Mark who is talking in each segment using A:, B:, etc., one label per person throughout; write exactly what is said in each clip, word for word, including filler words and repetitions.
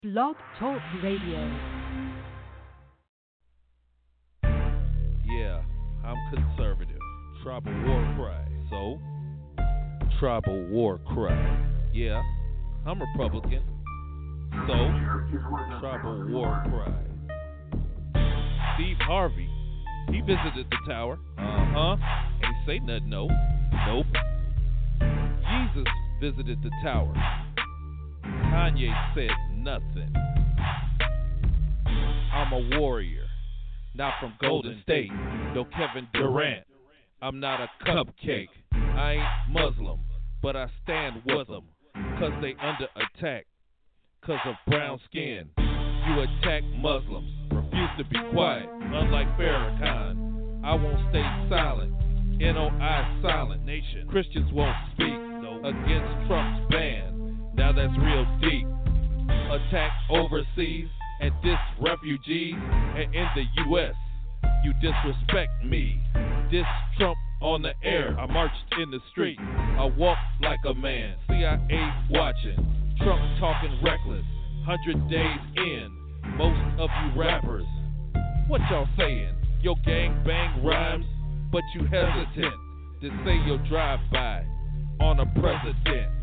A: Blog Talk Radio.
B: Yeah, I'm conservative. Tribal war cry. So, tribal war cry. Yeah, I'm Republican. So, tribal war cry. Steve Harvey, he visited the tower. Uh-huh. Ain't say nothing, no. Nope. Jesus visited the tower. Kanye said nothing. I'm a warrior, not from Golden State. No Kevin Durant. I'm not a cupcake. I ain't Muslim, but I stand with them. Cause they under attack. Cause of brown skin. You attack Muslims. Refuse to be quiet. Unlike Farrakhan, I won't stay silent. N O I silent nation. Christians won't speak no. Against Trump's ban. Now that's real deep. Attack overseas and diss refugees. And in the U S, you disrespect me. Diss Trump on the air. I marched in the street. I walked like a man. C I A watching. Trump talking reckless. Hundred days in. Most of you rappers, what y'all saying? Your gang bang rhymes, but you hesitant to say your drive-by on a president.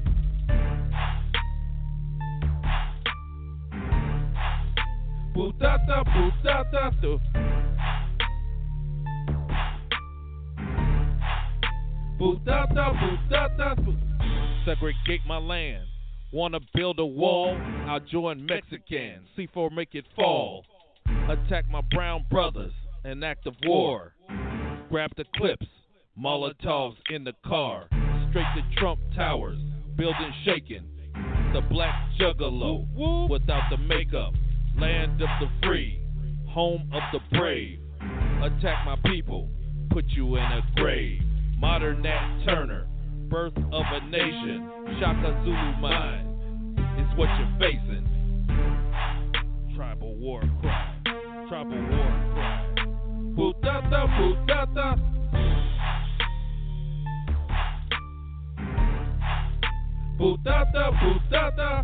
B: Bootata, bootata, do. Bootata, bootata, do. Segregate my land. Wanna build a wall? I'll join Mexicans. C four make it fall. Attack my brown brothers. An act of war. Grab the clips. Molotovs in the car. Straight to Trump Towers. Building shaking. The black juggalo. Without the makeup. Land of the free. Home of the brave. Attack my people. Put you in a grave. Modern Nat Turner. Birth of a nation. Shaka Zulu mind is what you're facing. Tribal war cry. Tribal war cry. Bootata, bootata. Bootata, bootata.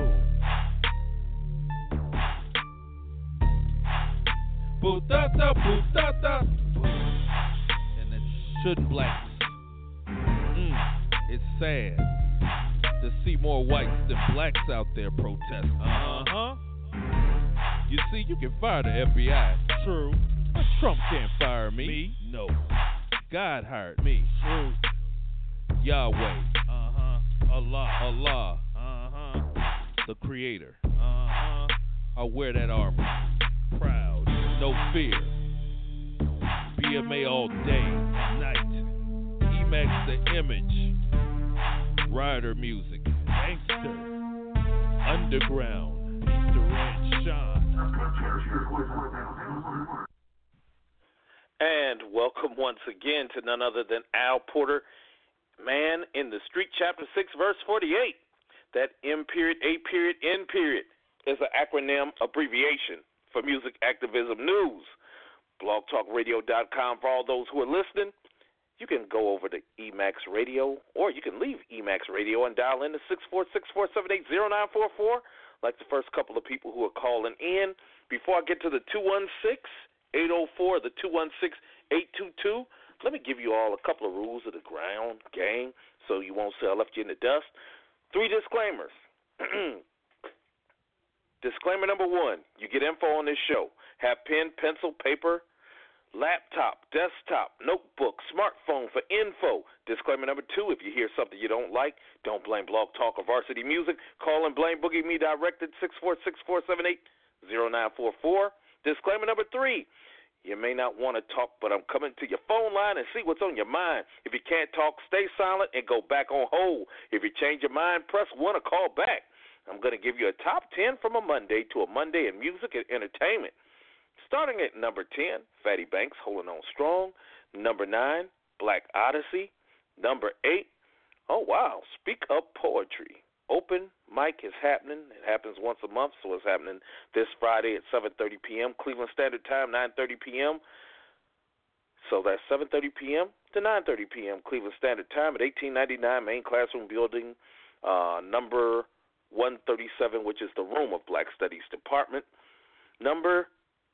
B: Bootata, bootata. And it shouldn't blacks. Mm, it's sad to see more whites than blacks out there protesting. Uh-huh. You see, you can fire the F B I. True. But Trump can't fire me. Me? No. God hired me. True. Yahweh. Uh-huh. Allah. Allah. Uh-huh. The Creator. Uh-huh. I wear that armor. Proud. No fear. B M A all day, night. E-Max the image. Rider music. Gangster. Underground. Mister Red Sean.
C: And welcome once again to none other than Al Porter, Man in the Street, chapter six, verse forty-eight. That M period, A period, N period is an acronym abbreviation for Music Activism News. blog talk radio dot com for all those who are listening. You can go over to Emax Radio, or you can leave Emax Radio and dial in to six four six, four seven eight, zero nine four four, like the first couple of people who are calling in. Before I get to the two one six, eight oh four, the two one six, eight two two, let me give you all a couple of rules of the ground game so you won't say I left you in the dust. Three disclaimers. Disclaimer number one, you get info on this show. Have pen, pencil, paper, laptop, desktop, notebook, smartphone for info. Disclaimer number two, if you hear something you don't like, don't blame Blog Talk or Varsity Music. Call and blame Boogie Me direct at six four six, four seven eight, zero nine four four. Disclaimer number three, you may not want to talk, but I'm coming to your phone line and see what's on your mind. If you can't talk, stay silent and go back on hold. If you change your mind, press one or call back. I'm going to give you a top ten from a Monday to a Monday in music and entertainment. Starting at number ten, Fatty Banks, Holding On Strong. Number nine, Black Odyssey. Number eight, oh, wow, Speak Up Poetry. Open mic is happening. It happens once a month, so it's happening this Friday at seven thirty p.m. Cleveland Standard Time, nine thirty p.m. So that's seven thirty p.m. to nine thirty p.m. Cleveland Standard Time at eighteen ninety-nine Main Classroom Building, uh, number one thirty-seven, which is the Room of Black Studies Department. Number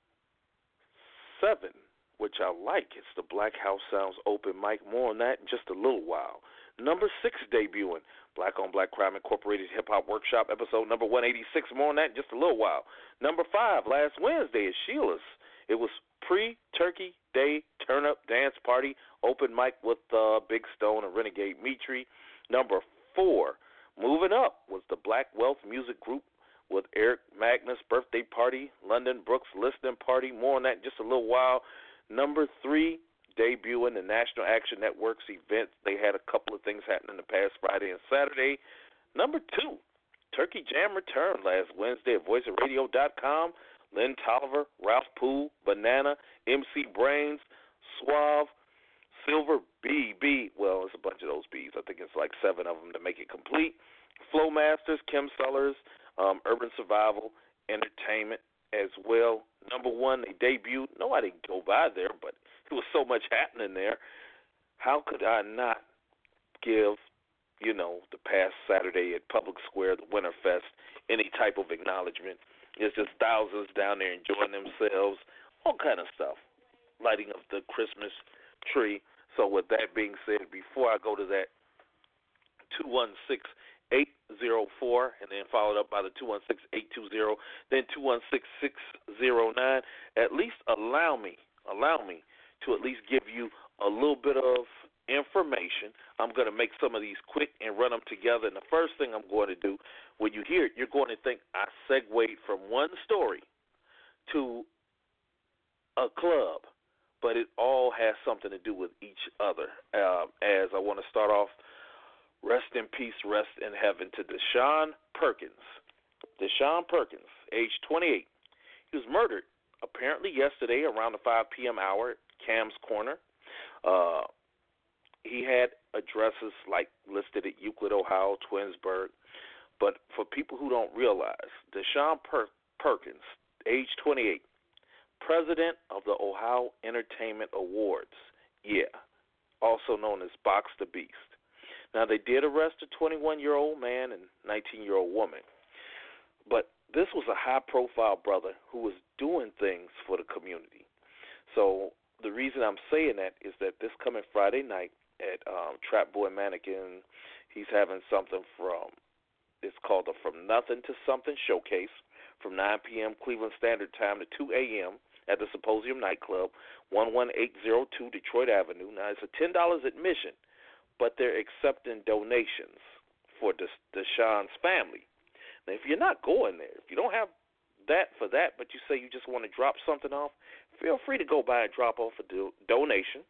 C: seven, which I like, it's the Black House Sounds open mic. More on that in just a little while. Number six debuting, Black on Black Crime Incorporated Hip Hop Workshop, episode number one eighty-six. More on that in just a little while. Number five, last Wednesday is Sheila's. It was pre-Turkey Day Turn-Up Dance Party, open mic with uh, Big Stone and Renegade Mitri. Number four, moving up, was the Black Wealth Music Group with Eric Magnus birthday party, London Brooks listening party. More on that in just a little while. Number three, debuting the National Action Network's events. They had a couple of things happening the past Friday and Saturday. Number two, Turkey Jam returned last Wednesday at voice of radio dot com. Lynn Tolliver, Ralph Poole, Banana, M C Brains, Suave, Silver, B B. Well, it's a bunch of those B's. I think it's like seven of them to make it complete. Flow Masters, Kim Sellers, um, Urban Survival, Entertainment as well. Number one, they debuted. No, I didn't go by there, but there was so much happening there. How could I not give, you know, the past Saturday at Public Square, the Winterfest, any type of acknowledgement? It's just thousands down there enjoying themselves, all kind of stuff, lighting up the Christmas tree. So with that being said, before I go to that, two one six, eight zero four, and then followed up by the two one six, eight two zero, then two one six, six zero nine, at least allow me, allow me to at least give you a little bit of information. I'm going to make some of these quick and run them together. And the first thing I'm going to do, when you hear it, you're going to think I segued from one story to a club, but it all has something to do with each other. Uh, as I want to start off, rest in peace, rest in heaven to Deshaun Perkins. Deshaun Perkins, age twenty-eight. He was murdered apparently yesterday around the five p.m. hour at Cam's Corner. Uh, he had addresses like listed at Euclid, Ohio, Twinsburg. But for people who don't realize, Deshaun per- Perkins, age twenty-eight, president of the Ohio Entertainment Awards, yeah, also known as Box the Beast. Now, they did arrest a twenty-one-year-old man and nineteen-year-old woman, but this was a high-profile brother who was doing things for the community. So the reason I'm saying that is that this coming Friday night at um, Trap Boy Mannequin, he's having something from, it's called the From Nothing to Something Showcase from nine p.m. Cleveland Standard Time to two a.m. at the Symposium Nightclub, one one eight zero two Detroit Avenue. Now, it's a ten dollars admission, but they're accepting donations for Des- Deshaun's family. Now, if you're not going there, if you don't have that for that, but you say you just want to drop something off, feel free to go by and drop off a do- donation,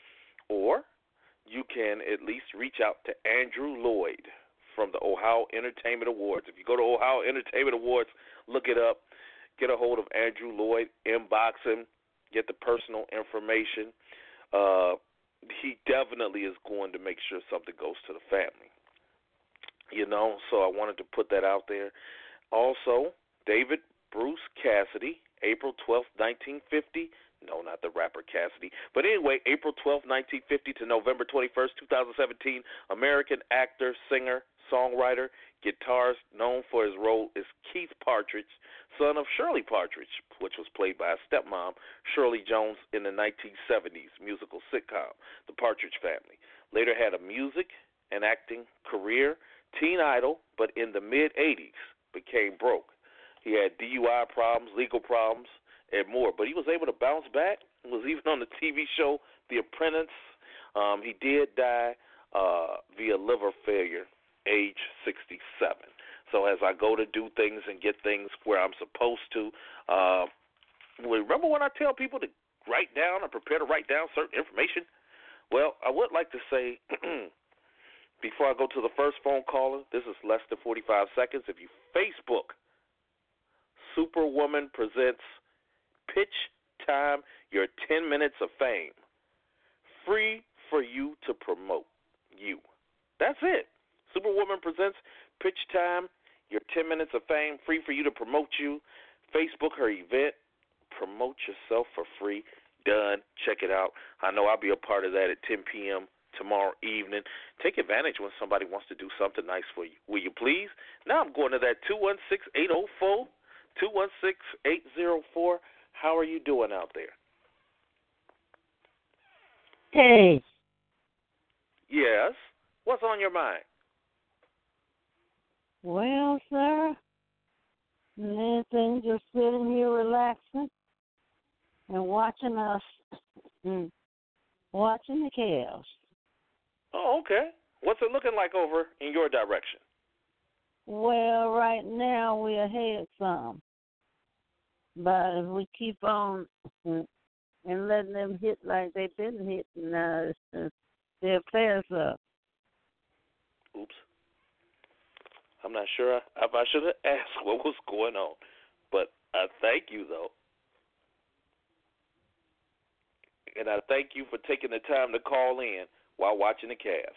C: or you can at least reach out to Andrew Lloyd from the Ohio Entertainment Awards. If you go to Ohio Entertainment Awards, look it up, get a hold of Andrew Lloyd, inbox him, get the personal information. Uh, he definitely is going to make sure something goes to the family. You know, so I wanted to put that out there. Also, David Bruce Cassidy, April twelfth, nineteen fifty. No, not the rapper Cassidy. But anyway, April twelfth, nineteen fifty to November twenty-first, twenty seventeen, American actor, singer, songwriter, guitarist, known for his role as Keith Partridge, son of Shirley Partridge, which was played by a stepmom, Shirley Jones, in the nineteen seventies musical sitcom, The Partridge Family. Later had a music and acting career, teen idol, but in the mid-eighties became broke. He had D U I problems, legal problems, and more. But he was able to bounce back. He was even on the T V show The Apprentice. Um, he did die uh, via liver failure, age sixty-seven. So as I go to do things and get things where I'm supposed to, uh, remember when I tell people to write down or prepare to write down certain information? Well, I would like to say, before I go to the first phone caller, this is less than forty-five seconds. If you Facebook, Superwoman presents Pitch Time, your ten minutes of fame. Free for you to promote you. That's it. Superwoman presents Pitch Time, your ten minutes of fame. Free for you to promote you. Facebook her event. Promote yourself for free. Done. Check it out. I know I'll be a part of that at ten p.m. tomorrow evening. Take advantage when somebody wants to do something nice for you. Will you please? Now I'm going to that two one six, eight oh four, two one six, eight oh four. How are you doing out there?
D: Hey.
C: Yes? What's on your mind?
D: Well, sir, nothing, just sitting here relaxing and watching us, watching the Cavs.
C: Oh, okay. What's it looking like over in your direction?
D: Well, right now we're ahead some. But if we keep on and letting them hit like they've been hitting, uh, they'll play us up.
C: Oops. I'm not sure if I should have asked what was going on. But I thank you, though. And I thank you for taking the time to call in while watching the Cavs.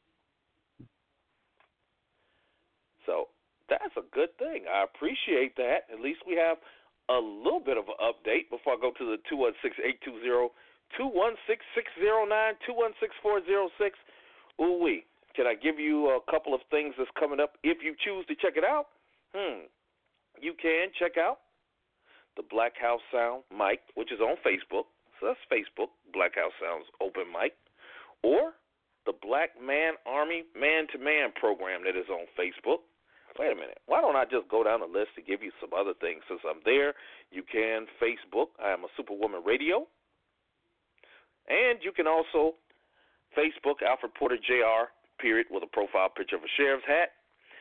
C: So that's a good thing. I appreciate that. At least we have a little bit of an update before I go to the two one six, eight two zero, two one six, six zero nine, two one six, four zero six. Ooh-wee. Can I give you a couple of things that's coming up if you choose to check it out? Hmm. You can check out the Black House Sound mic, which is on Facebook. So that's Facebook, Black House Sounds Open Mic. Or the Black Man Army Man-to-Man program that is on Facebook. Wait a minute. Why don't I just go down the list to give you some other things? Since I'm there, you can Facebook. I am a Superwoman Radio. And you can also Facebook Alfred Porter J R, period, with a profile picture of a sheriff's hat.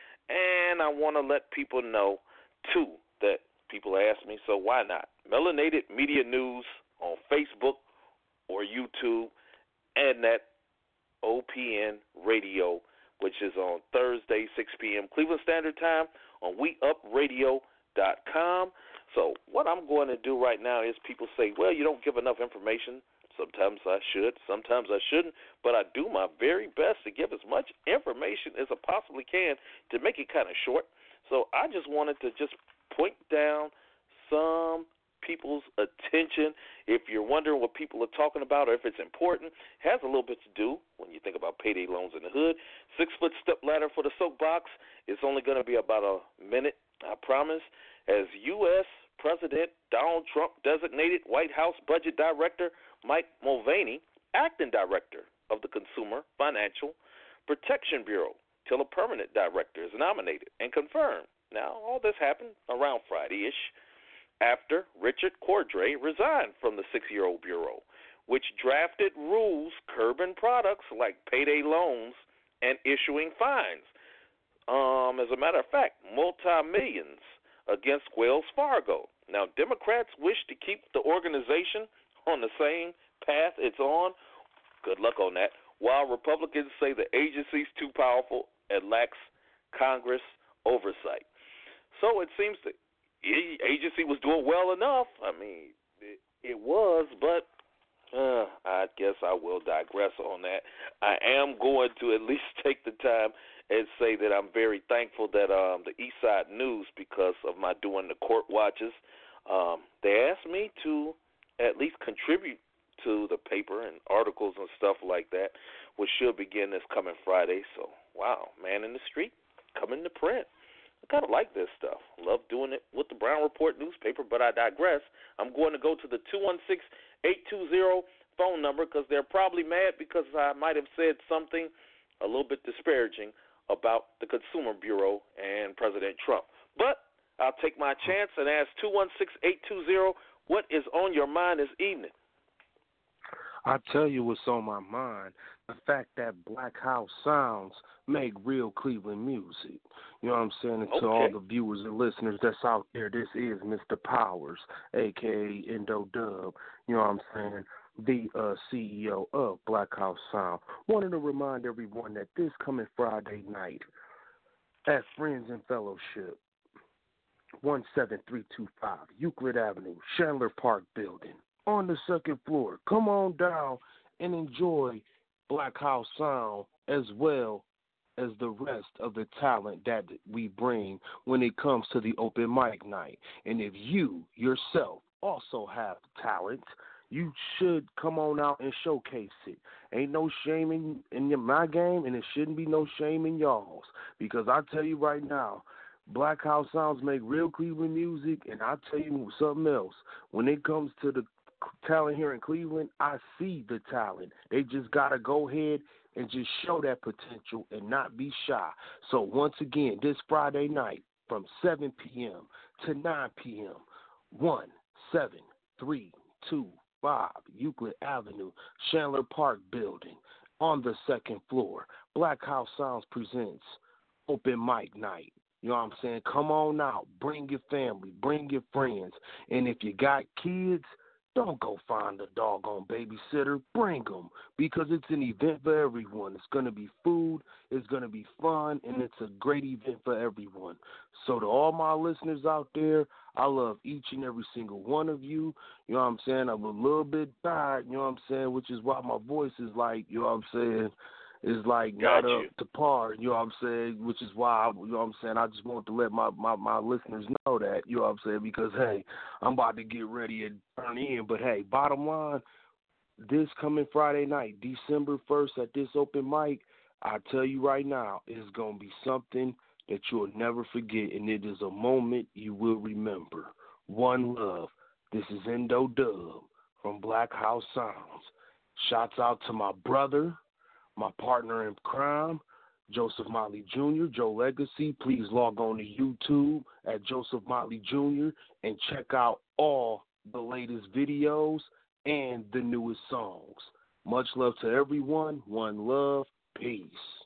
C: And I want to let people know, too, that people ask me, so why not? Melanated Media News on Facebook or YouTube, and that O P N Radio, which is on Thursday, six p.m. Cleveland Standard Time on we up radio dot com. So what I'm going to do right now is people say, well, you don't give enough information. Sometimes I should, sometimes I shouldn't, but I do my very best to give as much information as I possibly can to make it kind of short. So I just wanted to just point down some people's attention. If you're wondering what people are talking about or if it's important, it has a little bit to do when you think about payday loans in the hood. Six-foot step ladder for the soapbox. It's only going to be about a minute, I promise. As U S President Donald Trump designated White House Budget Director Mike Mulvaney, acting director of the Consumer Financial Protection Bureau, till a permanent director is nominated and confirmed. Now, all this happened around Friday-ish after Richard Cordray resigned from the six-year-old bureau, which drafted rules curbing products like payday loans and issuing fines. Um, as a matter of fact, multi-millions against Wells Fargo. Now, Democrats wish to keep the organization on the same path it's on. Good luck on that. While Republicans say the agency's too powerful and lacks Congress oversight. So it seems the agency was doing well enough. I mean, it, it was, but uh, I guess I will digress on that. I am going to at least take the time and say that I'm very thankful that um, the Eastside News, because of my doing the court watches, um, they asked me to at least contribute to the paper and articles and stuff like that, which should begin this coming Friday. So, wow, Man in the Street coming to print. I kind of like this stuff. Love doing it with the Brown Report newspaper, but I digress. I'm going to go to the two one six, eight two zero phone number because they're probably mad because I might have said something a little bit disparaging about the Consumer Bureau and President Trump. But I'll take my chance and ask two one six, eight two zero, what is on your mind this evening?
E: I tell you what's on my mind, the fact that Black House Sounds make real Cleveland music. You know what I'm saying? And
C: okay.
E: To all the viewers and listeners that's out there, this is Mister Powers, a k a. Indo Dub. You know what I'm saying? The uh, C E O of Black House Sound. Wanted to remind everyone that this coming Friday night at Friends and Fellowship, one seven three two five Euclid Avenue, Chandler Park Building, on the second floor. Come on down and enjoy Black House Sound as well as the rest of the talent that we bring when it comes to the open mic night. And if you yourself also have talent, you should come on out and showcase it. Ain't no shame in, in your, my game, and it shouldn't be no shame in y'all's. Because I tell you right now, Black House Sounds make real Cleveland music, and I tell you something else. When it comes to the talent here in Cleveland, I see the talent. They just got to go ahead and just show that potential and not be shy. So once again, this Friday night from seven p.m. to nine p.m., one seven three two five Euclid Avenue, Chandler Park Building, on the second floor, Black House Sounds presents Open Mic Night. You know what I'm saying? Come on out. Bring your family. Bring your friends. And if you got kids, don't go find a doggone babysitter. Bring them, because it's an event for everyone. It's going to be food, it's going to be fun, and it's a great event for everyone. So to all my listeners out there, I love each and every single one of you. You know what I'm saying? I'm a little bit tired, you know what I'm saying, which is why my voice is like, you know what I'm saying, is like
C: Got
E: not
C: you.
E: up to par, you know what I'm saying, which is why, you know what I'm saying, I just want to let my, my, my listeners know that, you know what I'm saying, because, hey, I'm about to get ready and turn in, but, hey, bottom line, this coming Friday night, December first, at this open mic, I tell you right now, it's going to be something that you'll never forget, and it is a moment you will remember. One love. This is Endo Dub from Black House Sounds. Shouts out to my brother, my partner in crime, Joseph Motley Junior, Joe Legacy. Please log on to YouTube at Joseph Motley Junior and check out all the latest videos and the newest songs. Much love to everyone. One love. Peace.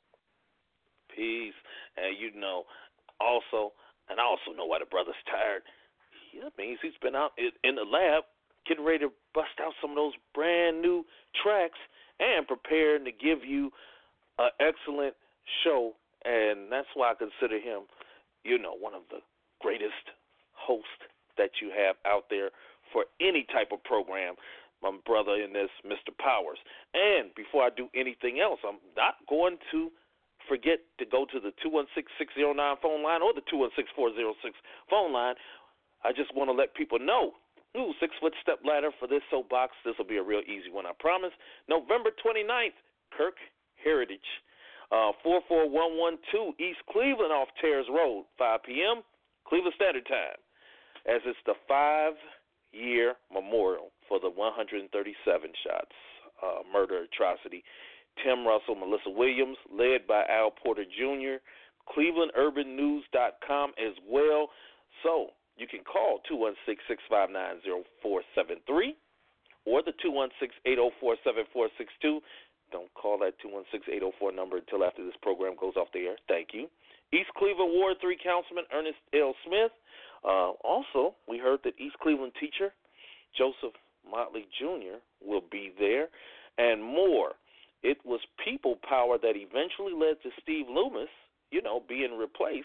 C: Peace. And you know, also, and I also know why the brother's tired. That means he's been out in the lab getting ready to bust out some of those brand new tracks and preparing to give you an excellent show. And that's why I consider him, you know, one of the greatest hosts that you have out there for any type of program. My brother in this, Mister Powers. And before I do anything else, I'm not going to forget to go to the two one six, six zero nine phone line or the two one six, four zero six phone line. I just want to let people know, ooh, six-foot step ladder for this soapbox. This will be a real easy one, I promise. November twenty-ninth, Kirk Heritage, uh, four four one one two East Cleveland off Terrace Road, five p.m. Cleveland Standard Time, as it's the five-year memorial for the one hundred thirty-seven shots uh, murder atrocity. Tim Russell, Melissa Williams, led by Al Porter Junior, Cleveland Urban News dot com as well. So you can call two one six, six five nine, zero four seven three or the two one six, eight zero four, seven four six two. Don't call that two one six, eight zero four number until after this program goes off the air. Thank you. East Cleveland Ward three Councilman Ernest L. Smith. Uh, also, we heard that East Cleveland teacher Joseph Motley Junior will be there, and more. It was people power that eventually led to Steve Loomis, you know, being replaced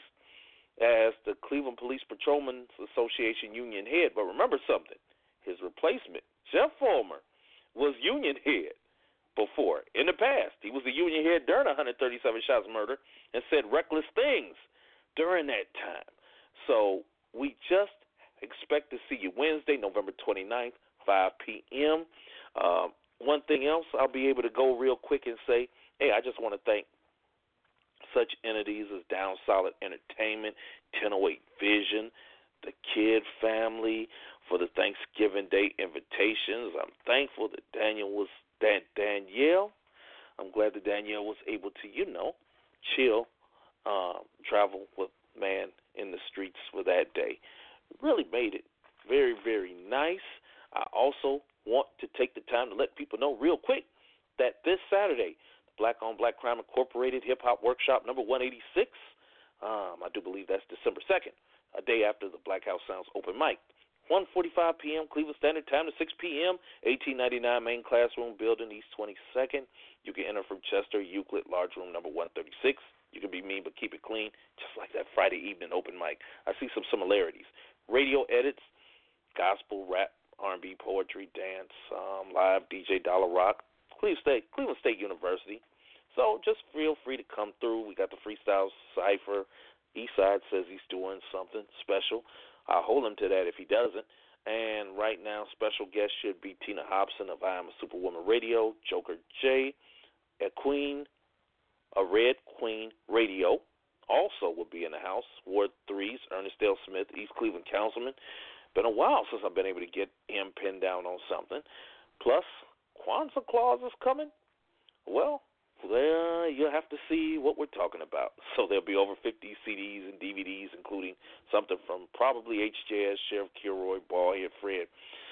C: as the Cleveland Police Patrolmen's Association union head. But remember something, his replacement, Jeff Fulmer, was union head before. In the past, he was the union head during one hundred thirty-seven shots murder and said reckless things during that time. So we just expect to see you Wednesday, November twenty-ninth, five p.m. Uh, one thing else, I'll be able to go real quick and say, hey, I just want to thank such entities as Down Solid Entertainment, ten oh eight Vision, the Kidd family for the Thanksgiving Day invitations. I'm thankful that Daniel was that Danielle. I'm glad that Danielle was able to, you know, chill, uh, travel with man in the streets for that day. Really made it very, very nice. I also want to take the time to let people know real quick that this Saturday, Black on Black Crime Incorporated Hip Hop Workshop number one eighty-six, um, I do believe that's December second, a day after the Black House Sounds open mic, one forty-five p.m. Cleveland Standard Time to six p.m., eighteen ninety-nine Main Classroom Building, East twenty-second. You can enter from Chester, Euclid, Large Room number one thirty-six. You can be mean but keep it clean, just like that Friday evening open mic. I see some similarities. Radio edits, gospel, rap, R and B, poetry, dance, um, live D J Dollar Rock, Cleveland State, Cleveland State University. So just feel free to come through. We got the freestyle cipher. Eastside says he's doing something special. I'll hold him to that if he doesn't. And right now, special guest should be Tina Hobson of I Am a Superwoman Radio, Joker J, a Queen, a Red Queen Radio, also will be in the house. Ward three's Ernest Dale Smith, East Cleveland Councilman. Been a while since I've been able to get him pinned down on something. Plus, Kwanzaa Claus is coming. Well, well, you'll have to see what we're talking about. So there'll be over fifty C Ds and D V Ds, including something from probably H J S, Sheriff Kilroy, Ballhead Fred,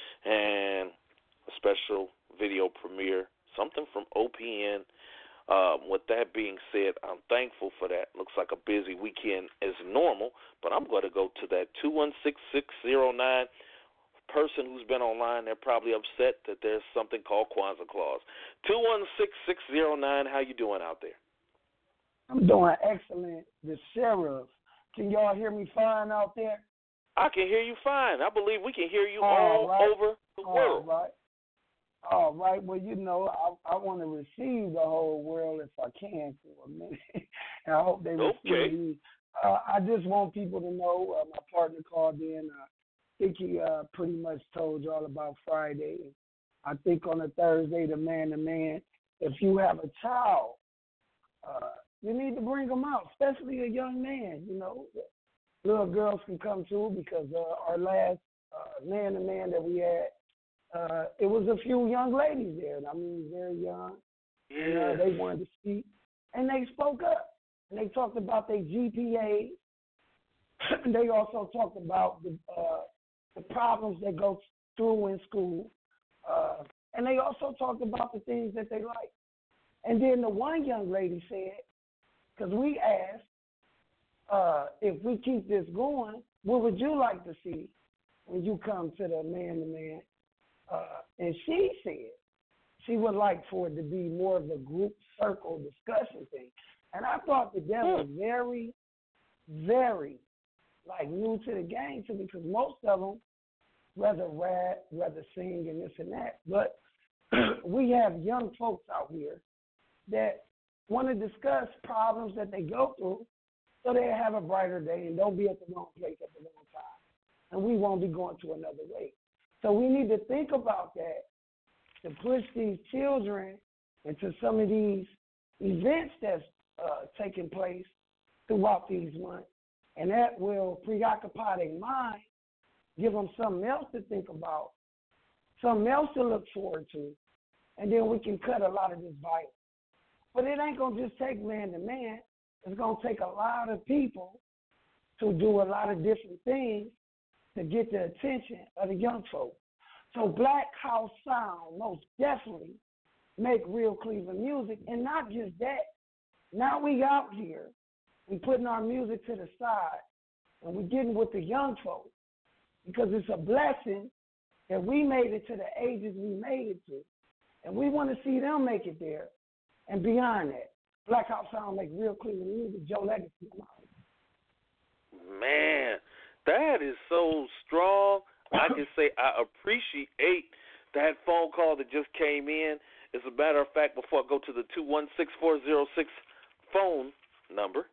C: and a special video premiere, something from O P N. Um, with that being said, I'm thankful for that. Looks like a busy weekend as normal, but I'm going to go to that two one six six zero nine person who's been online. They're probably upset that there's something called Kwanzaa Claus. two one six six zero nine, how you doing out there?
F: I'm doing excellent. The sheriff, can y'all hear me fine out there?
C: I can hear you fine. I believe we can hear you
F: all,
C: all
F: right.
C: over the
F: all
C: world.
F: Right. All right. Well, you know, I, I want to receive the whole world if I can for a minute. And I hope they receive
C: okay.
F: me. Uh, I just want people to know uh, my partner called in. Uh, I think he uh, pretty much told you all about Friday. I think on a Thursday, the man-to-man, if you have a child, uh, you need to bring them out, especially a young man, you know. Little girls can come too because uh, our last uh, man-to-man that we had, uh, it was a few young ladies there. I mean, very young.
C: Yeah.
F: And, uh, they wanted to speak, and they spoke up. And they talked about their G P A. They also talked about the uh, the problems they go through in school. Uh, and they also talked about the things that they like. And then the one young lady said, because we asked, uh, if we keep this going, what would you like to see when you come to the man-to-man? Uh, and she said she would like for it to be more of a group circle discussion thing. And I thought that that was very, very, like, new to the game to me, because most of them rather rap, rather sing and this and that. But we have young folks out here that want to discuss problems that they go through so they have a brighter day and don't be at the wrong place at the wrong time. And we won't be going to another way. So we need to think about that to push these children into some of these events that's uh, taking place throughout these months. And that will preoccupy their mind, give them something else to think about, something else to look forward to, and then we can cut a lot of this violence. But it ain't going to just take man to man. It's going to take a lot of people to do a lot of different things to get the attention of the young folk. So Black House Sound most definitely make real Cleveland music. And not just that, now we out here, we putting our music to the side, and we getting with the young folk because it's a blessing that we made it to the ages we made it to. And we want to see them make it there and beyond that. Black House Sound make real Cleveland music. Joe Legacy.
C: Man, that is so strong. I can say I appreciate that phone call that just came in. As a matter of fact, before I go to the two one six four zero six phone number,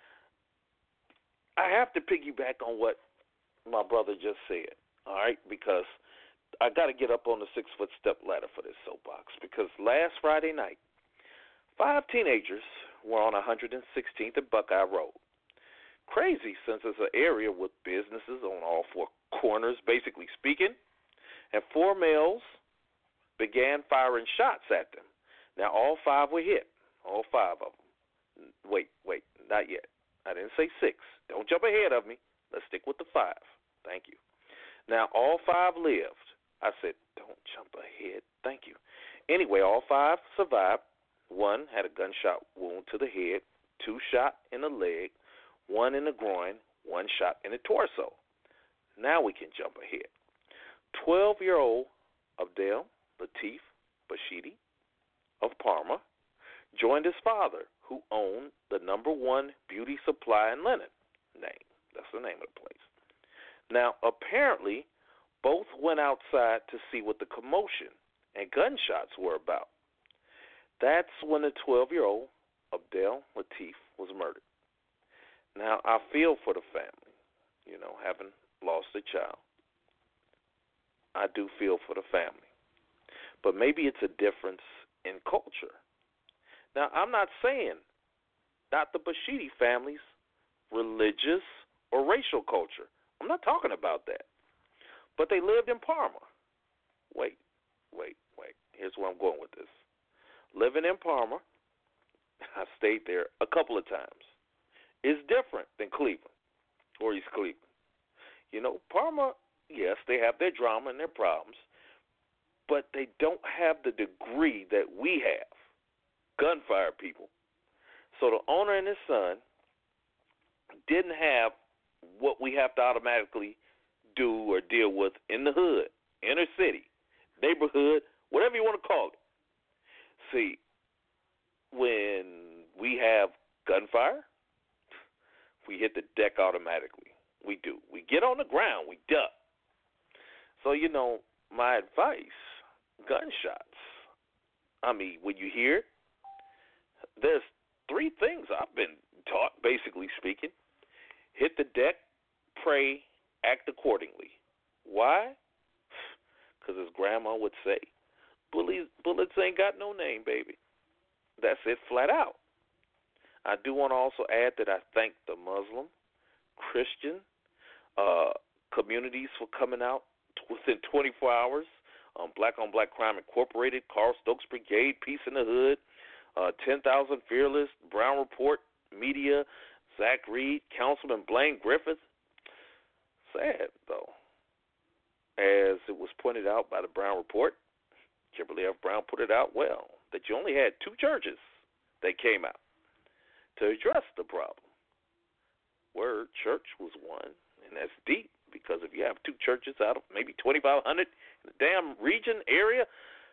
C: I have to piggyback on what my brother just said, all right, because I got to get up on the six-foot step ladder for this soapbox, because last Friday night, five teenagers were on one hundred sixteenth and Buckeye Road. Crazy, since it's an area with businesses on all four corners, basically speaking, and four males began firing shots at them. Now, all five were hit, all five of them. Wait, wait, not yet. I didn't say six. Don't jump ahead of me. Let's stick with the five. Thank you. Now, all five lived. I said, don't jump ahead. Thank you. Anyway, all five survived. One had a gunshot wound to the head, two shot in the leg, one in the groin, one shot in the torso. Now we can jump ahead. twelve-year-old Abdel Latif Bashidi of Parma joined his father, who owned the number one beauty supply in Lenin. Name. That's the name of the place. Now, apparently, both went outside to see what the commotion and gunshots were about. That's when the twelve-year-old Abdel Latif was murdered. Now, I feel for the family, you know, having lost a child. I do feel for the family. But maybe it's a difference in culture. Now, I'm not saying not the Bashidi family's religious or racial culture. I'm not talking about that. But they lived in Parma. Wait, wait, wait. Here's where I'm going with this. Living in Parma, I stayed there a couple of times, is different than Cleveland or East Cleveland. You know, Parma, yes, they have their drama and their problems, but they don't have the degree that we have, gunfire people. So the owner and his son didn't have what we have to automatically do or deal with in the hood, inner city, neighborhood, whatever you want to call it. See, when we have gunfire, we hit the deck automatically. We do. We get on the ground. We duck. So, you know, my advice, gunshots. I mean, when you hear it, there's three things I've been taught, basically speaking. Hit the deck, pray, act accordingly. Why? Because as Grandma would say, bullets, bullets ain't got no name, baby. That's it, flat out. I do want to also add that I thank the Muslim, Christian uh, communities for coming out within twenty-four hours. Um, Black on Black Crime Incorporated, Carl Stokes Brigade, Peace in the Hood, uh, ten thousand Fearless, Brown Report, Media, Zach Reed, Councilman Blaine Griffith. Sad, though. As it was pointed out by the Brown Report, Kimberly F. Brown put it out well, that you only had two churches that came out to address the problem. Word Church was one, and that's deep, because if you have two churches out of maybe twenty-five hundred in the damn region, area,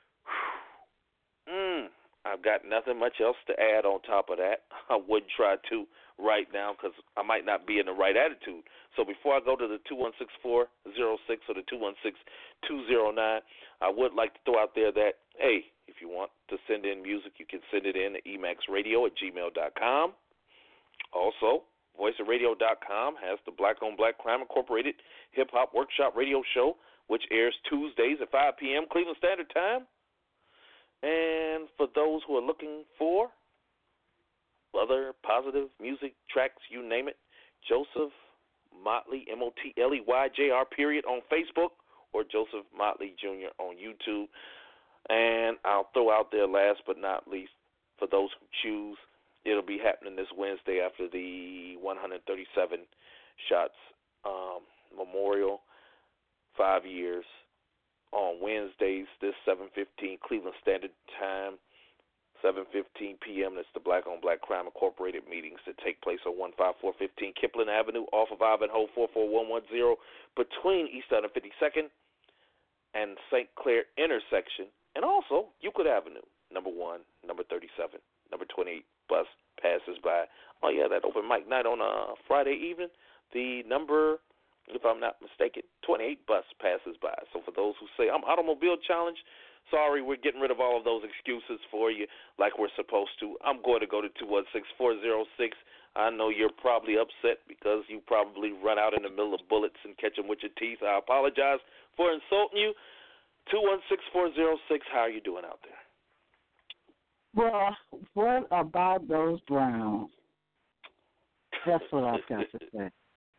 C: mm, I've got nothing much else to add on top of that. I wouldn't try to right now because I might not be in the right attitude. So before I go to the two one six, four oh six or the two one six, two oh nine, I would like to throw out there that, hey, if you want to send in music, you can send it in to emaxradio at gmail dot com. Also, voice of radio dot com has the Black on Black Crime Incorporated Hip-Hop Workshop Radio Show, which airs Tuesdays at five p.m. Cleveland Standard Time. And for those who are looking for other positive music tracks, you name it, Joseph Motley, M O T L E Y J R period on Facebook, or Joseph Motley Junior on YouTube. And I'll throw out there last but not least, for those who choose, it'll be happening this Wednesday after the one hundred thirty-seven Shots um, Memorial, five years. On Wednesdays, this seven fifteen Cleveland Standard Time, seven fifteen p.m. That's the Black on Black Crime Incorporated meetings that take place on one five four one five Kipling Avenue off of Ivanhoe four four one one zero between East one hundred fifty-second and Saint Clair intersection, and also Euclid Avenue, number one, number thirty-seven, number twenty-eight bus passes by. Oh, yeah, that open mic night on a Friday evening, the number, if I'm not mistaken, twenty-eight bus passes by. So for those who say, I'm automobile challenged, sorry, we're getting rid of all of those excuses for you like we're supposed to. I'm going to go to two one six, four oh six. I know you're probably upset because you probably run out in the middle of bullets and catch them with your teeth. I apologize for insulting you. two one six, four oh six, how are you doing out there?
G: Well, what about those Browns? That's what I've got to say.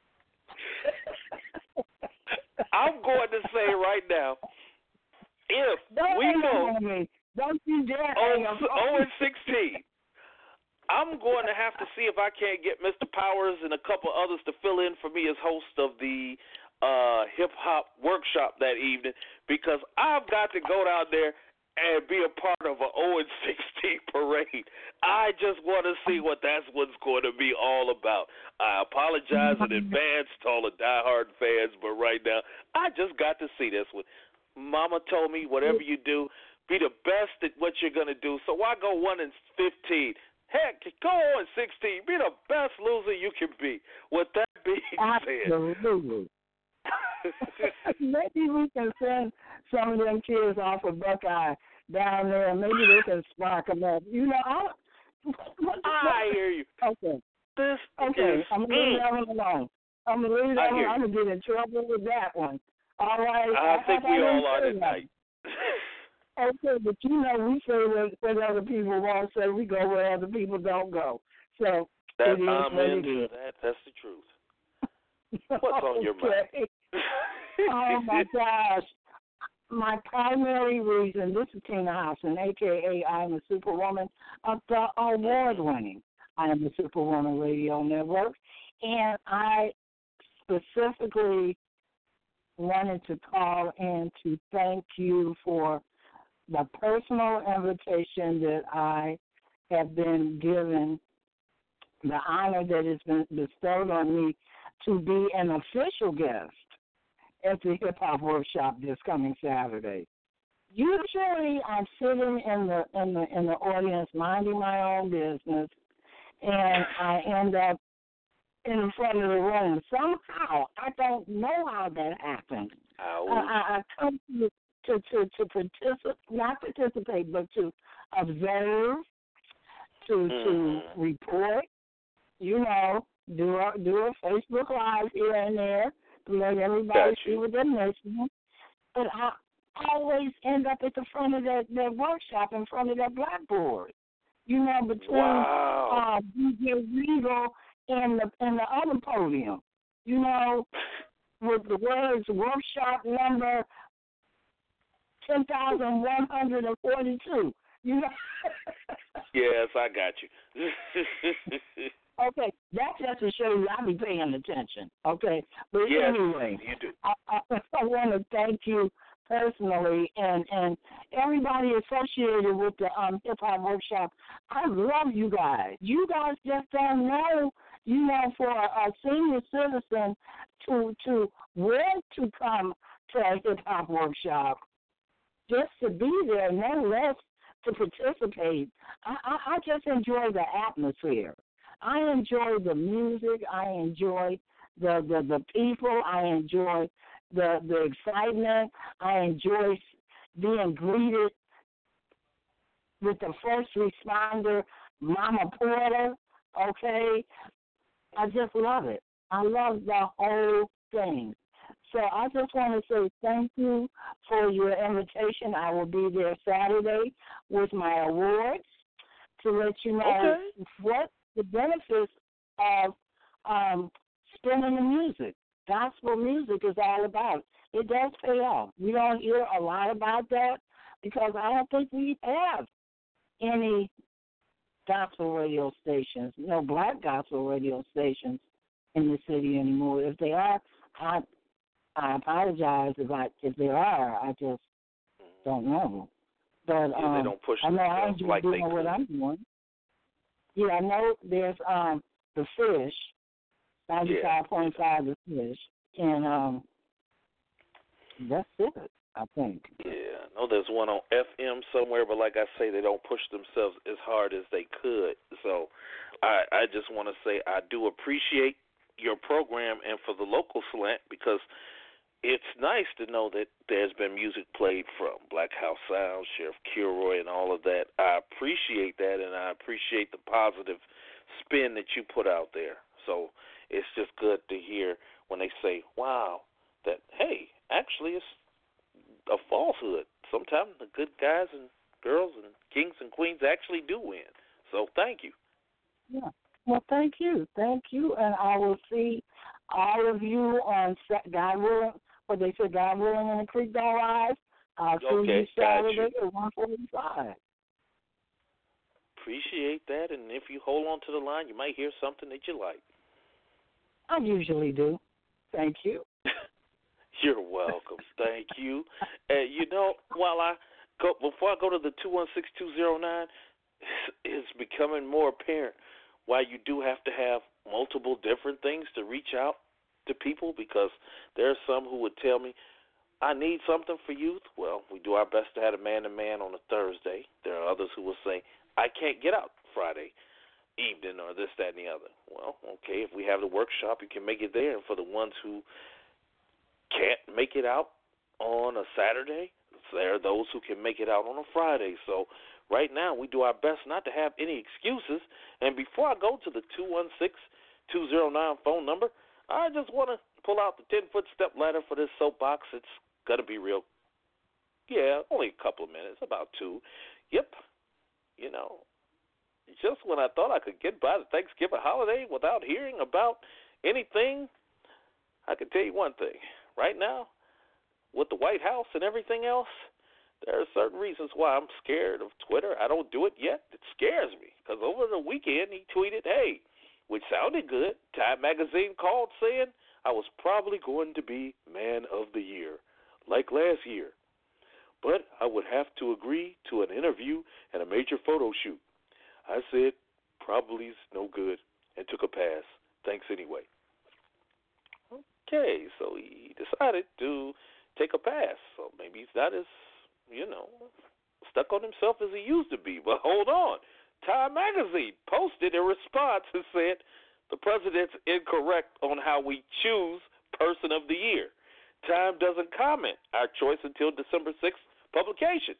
C: I'm going to say right now, if
G: Don't
C: we go
G: me. Don't you dare
C: oh and sixteen, I'm going to have to see if I can't get Mister Powers and a couple others to fill in for me as host of the uh, hip-hop workshop that evening, because I've got to go down there and be a part of an oh and sixteen parade. I just want to see what that's what's going to be all about. I apologize in advance to all the diehard fans, but right now, I just got to see this one. Mama told me, whatever you do, be the best at what you're going to do. So why go one and fifteen? Heck, go on sixteen. Be the best loser you can be. With that being said.
G: Absolutely. Maybe we can send some of them kids off of Buckeye down there. Maybe they can spark them up. You know, I,
C: I hear you.
G: Okay.
C: This
G: okay,
C: is,
G: I'm going to leave
C: mm,
G: that one alone. I'm going to leave that
C: I
G: one.
C: hear
G: I'm going to get in trouble with that one. All right.
C: I,
G: I
C: think
G: I
C: we all
G: say
C: are
G: that.
C: tonight.
G: Okay, but you know we say what, what other people won't say. We go where other people don't go. So
C: that,
G: it is
C: I'm
G: what
C: into
G: it is.
C: that. That's the truth. What's on your mind?
G: Oh my gosh. My primary reason, this is Tina Hobson, a k a. I am a Superwoman of the award-winning I Am a Superwoman Radio Network, and I specifically wanted to call in to thank you for the personal invitation that I have been given, the honor that has been bestowed on me to be an official guest at the Hip Hop Workshop this coming Saturday. Usually, I'm sitting in the in the in the audience, minding my own business, and I end up in front of the room. Somehow, I don't know how that happened.
C: Ouch.
G: I, I, I come to to to, to participate, not participate, but to observe, to
C: mm.
G: to report. You know, do a do a Facebook Live here and there. To let everybody see what they're missing. But I always end up at the front of that, that workshop, in front of that blackboard. You know, between
C: wow.
G: uh, D J Regal and the and the other podium. You know, with the words workshop number ten thousand one hundred and forty-two. You know.
C: Yes, I got you.
G: Okay, that's just to show you I be paying attention. Okay, but
C: yes,
G: anyway,
C: you do.
G: I, I, I want to thank you personally and and everybody associated with the um, Hip Hop Workshop. I love you guys. You guys just don't know, you know, for a, a senior citizen to to want to come to a Hip Hop Workshop, just to be there, no less to participate. I, I, I just enjoy the atmosphere. I enjoy the music. I enjoy the, the, the people. I enjoy the the excitement. I enjoy being greeted with the first responder, Mama Porter. Okay, I just love it. I love the whole thing. So I just want to say thank you for your invitation. I will be there Saturday with my awards to let you know
C: okay.
G: what the benefits of um, spinning the music. Gospel music is all about. It does pay off. We don't hear a lot about that because I don't think we have any gospel radio stations, no black gospel radio stations in the city anymore. If they are, I I apologize if I if there are. I just don't know. But
C: yeah,
G: um,
C: they don't push
G: I know I
C: themselves
G: enjoy
C: like
G: doing
C: they
G: what
C: could.
G: I'm doing. Yeah, I know there's um the Fish, ninety-five point five the Fish, and um that's it, I think.
C: Yeah, I know there's one on F M somewhere, but like I say, they don't push themselves as hard as they could. So I I just want to say I do appreciate your program and for the local slant because it's nice to know that there's been music played from Black House Sound, Sheriff Kilroy, and all of that. I appreciate that, and I appreciate the positive spin that you put out there. So it's just good to hear when they say, wow, that, hey, actually it's a falsehood. Sometimes the good guys and girls and kings and queens actually do win. So thank you.
G: Yeah. Well, thank you. Thank you, and I will see all of you on God willing. What they said, God willing, in the Creek Bell Live. I'll see
C: okay,
G: you Saturday at one forty-five.
C: Appreciate that, and if you hold on to the line, you might hear something that you like.
G: I usually do. Thank you.
C: You're welcome. Thank you. Uh, you know, while I go, before I go to the two one six two zero nine, it's becoming more apparent why you do have to have multiple different things to reach out to people, because there are some who would tell me, I need something for youth. Well, we do our best to have a man-to-man on a Thursday. There are others who will say, I can't get out Friday evening or this, that, and the other. Well, okay, if we have the workshop, you can make it there. And for the ones who can't make it out on a Saturday, there are those who can make it out on a Friday. So right now we do our best not to have any excuses. And before I go to the two one six two zero nine phone number, I just want to pull out the ten-foot step ladder for this soapbox. It's going to be real. Yeah, only a couple of minutes, about two. Yep. You know, just when I thought I could get by the Thanksgiving holiday without hearing about anything, I can tell you one thing. Right now, with the White House and everything else, there are certain reasons why I'm scared of Twitter. I don't do it yet. It scares me because over the weekend he tweeted, hey, which sounded good. Time magazine called saying I was probably going to be man of the year, like last year. But I would have to agree to an interview and a major photo shoot. I said, probably's no good, and took a pass. Thanks anyway. Okay, so he decided to take a pass. So maybe he's not as, you know, stuck on himself as he used to be. But hold on. Time magazine posted a response and said, the president's incorrect on how we choose person of the year. Time doesn't comment our choice until December sixth publication.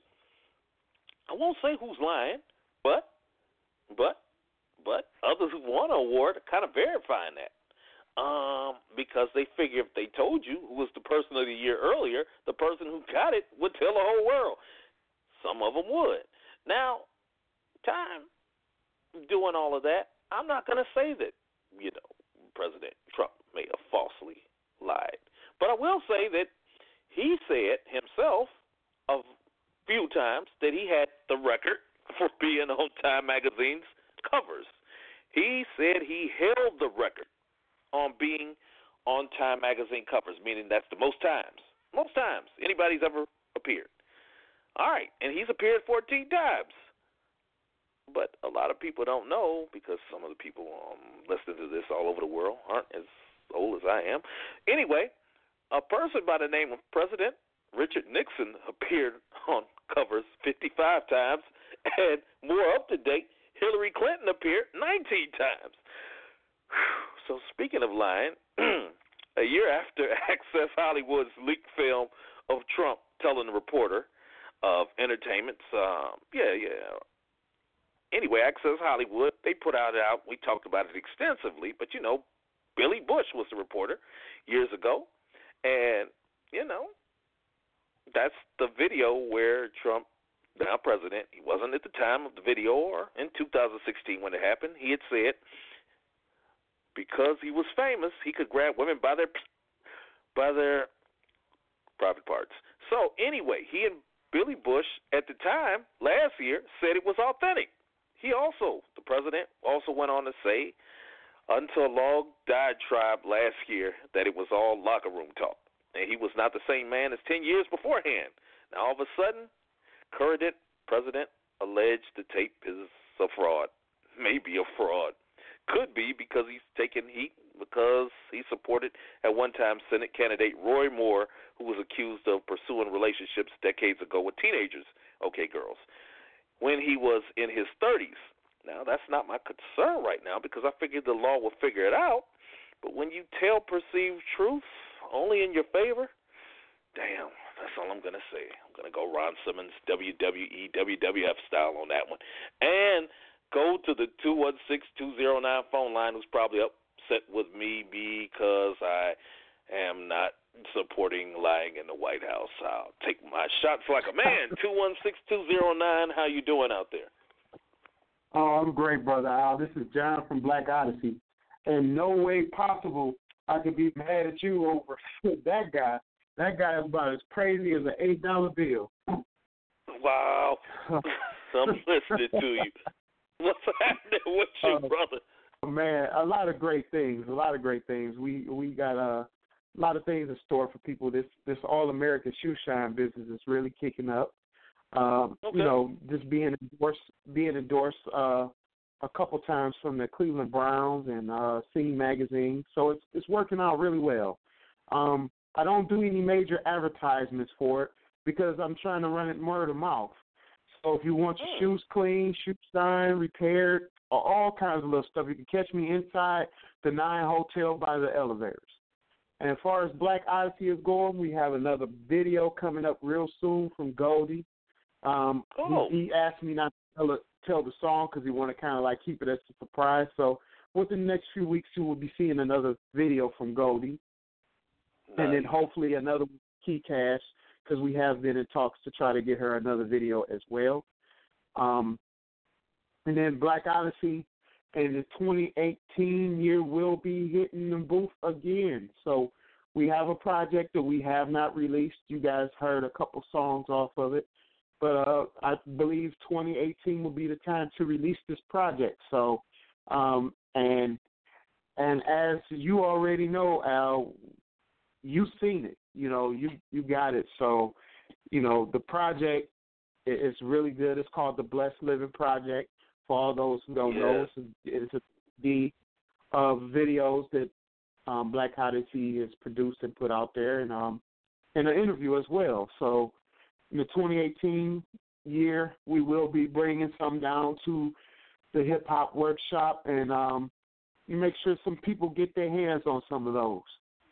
C: I won't say who's lying, but, but, but others who won an award are kind of verifying that. Um, because they figure if they told you who was the person of the year earlier, the person who got it would tell the whole world. Some of them would. Now, Time doing all of that, I'm not going to say that, you know, President Trump may have falsely lied. But I will say that he said himself a few times that he had the record for being on Time magazine's covers. He said he held the record on being on Time magazine covers, meaning that's the most times, most times anybody's ever appeared. All right, and he's appeared fourteen times. But a lot of people don't know because some of the people um, listening to this all over the world aren't as old as I am. Anyway, a person by the name of President Richard Nixon appeared on covers fifty-five times, and more up to date, Hillary Clinton appeared nineteen times. So speaking of lying, a year after Access Hollywood's leaked film of Trump telling the reporter of entertainment's, um, yeah, yeah. Anyway, Access Hollywood, they put out out. We talked about it extensively, but you know, Billy Bush was the reporter years ago, and you know, that's the video where Trump, now president, he wasn't at the time of the video or in two thousand sixteen when it happened. He had said because he was famous, he could grab women by their by their private parts. So anyway, he and Billy Bush at the time last year said it was authentic. He also, the president, also went on to say until a long diatribe last year that it was all locker room talk. And he was not the same man as ten years beforehand. Now, all of a sudden, current president alleged the tape is a fraud. Maybe a fraud. Could be because he's taking heat because he supported at one time Senate candidate Roy Moore, who was accused of pursuing relationships decades ago with teenagers, okay, girls, when he was in his thirties. Now, that's not my concern right now because I figured the law will figure it out. But when you tell perceived truth only in your favor, damn, that's all I'm going to say. I'm going to go Ron Simmons, W W E, W W F style on that one. And go to the two one six, two zero nine phone line who's probably upset with me because I am not supporting lying in the White House. I'll take my shots like a man. two one six, two zero nine, how you doing out there?
H: Oh, I'm great, Brother Al. This is John from Black Odyssey. In no way possible I could be mad at you over that guy. That guy is about as crazy as an eight dollar bill.
C: Wow. I'm listening to you. What's happening with you, uh, brother?
H: Man, a lot of great things. A lot of great things. We we got uh, a lot of things in store for people. This this all American shoe shine business is really kicking up. Um,
C: okay.
H: You know, just being endorsed, being endorsed uh, a couple times from the Cleveland Browns and uh, Scene Magazine. So it's it's working out really well. Um, I don't do any major advertisements for it because I'm trying to run it word of mouth. So if you want your
C: mm.
H: shoes clean, shoe shine, repaired, or all kinds of little stuff, you can catch me inside the Nine Hotel by the elevators. And as far as Black Odyssey is going, we have another video coming up real soon from Goldie. Um,
C: oh.
H: he, he asked me not to tell, it, tell the song because he wanted to kind of like keep it as a surprise. So within the next few weeks, you will be seeing another video from Goldie.
C: Nice.
H: And then hopefully another Key Cash, because we have been in talks to try to get her another video as well. Um, and then Black Odyssey in the twenty eighteen year will be hitting the booth again. So we have a project that we have not released. You guys heard a couple songs off of it. But uh, I believe twenty eighteen will be the time to release this project. So, um, and and as you already know, Al, you've seen it. You know, you you got it. So, you know, the project is really good. It's called the Blessed Living Project. For all those who don't
C: yeah.
H: know, it's, it's a the uh, videos that um, Black Odyssey has produced and put out there, and um, and an interview as well. So, in the twenty eighteen year, we will be bringing some down to the hip hop workshop, and um, make sure some people get their hands on some of those.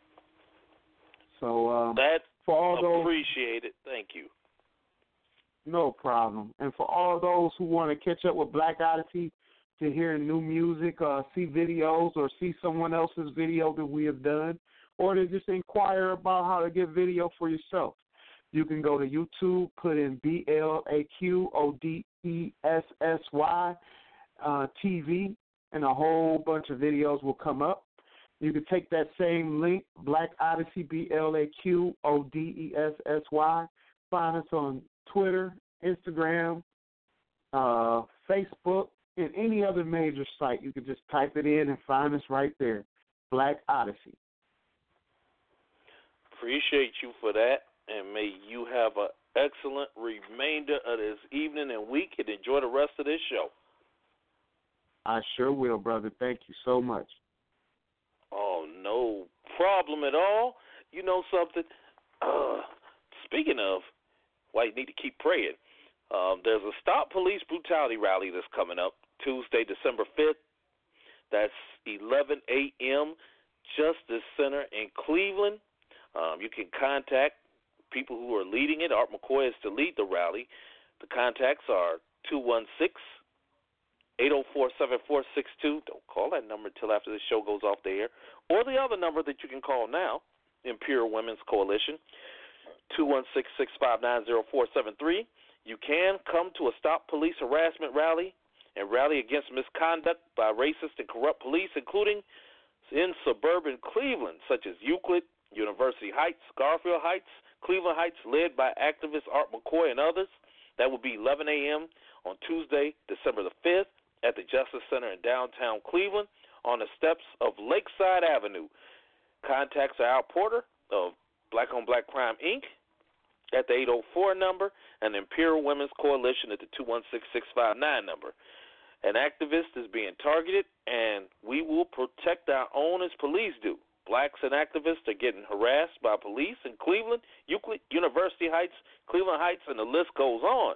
H: So um,
C: that's
H: for all those,
C: appreciated. Thank you.
H: No problem. And for all those who want to catch up with Black Odyssey to hear new music, uh, see videos, or see someone else's video that we have done, or to just inquire about how to get video for yourself, you can go to YouTube, put in B L A Q O D E S S Y uh, T V, and a whole bunch of videos will come up. You can take that same link, Black Odyssey, B L A Q O D E S S Y, find us on Twitter, Instagram, uh, Facebook, and any other major site. You can just type it in and find us right there, Black Odyssey.
C: Appreciate you for that, and may you have an excellent remainder of this evening and week, and enjoy the rest of this show.
H: I sure will, brother. Thank you so much.
C: Oh, no problem at all. You know something? Uh, speaking of, why you need to keep praying, um, there's a Stop Police Brutality rally that's coming up Tuesday, December fifth. That's eleven a.m. Justice Center in Cleveland. Um, you can contact people who are leading it. Art McCoy is to lead the rally. The contacts are two one six, eight oh four, seven four six two. Don't call that number until after the show goes off the air. Or the other number that you can call now, Imperial Women's Coalition, two one six, six five nine, oh four seven three. You can come to a Stop Police Harassment rally and rally against misconduct by racist and corrupt police, including in suburban Cleveland, such as Euclid, University Heights, Garfield Heights, Cleveland Heights, led by activist Art McCoy and others. That will be eleven a.m. on Tuesday, December the fifth, at the Justice Center in downtown Cleveland on the steps of Lakeside Avenue. Contacts are Al Porter of Black on Black Crime, Incorporated at the eight oh four number, and the Imperial Women's Coalition at the two one six, six five nine number. An activist is being targeted, and we will protect our own as police do. Blacks and activists are getting harassed by police in Cleveland, Euclid, University Heights, Cleveland Heights, and the list goes on.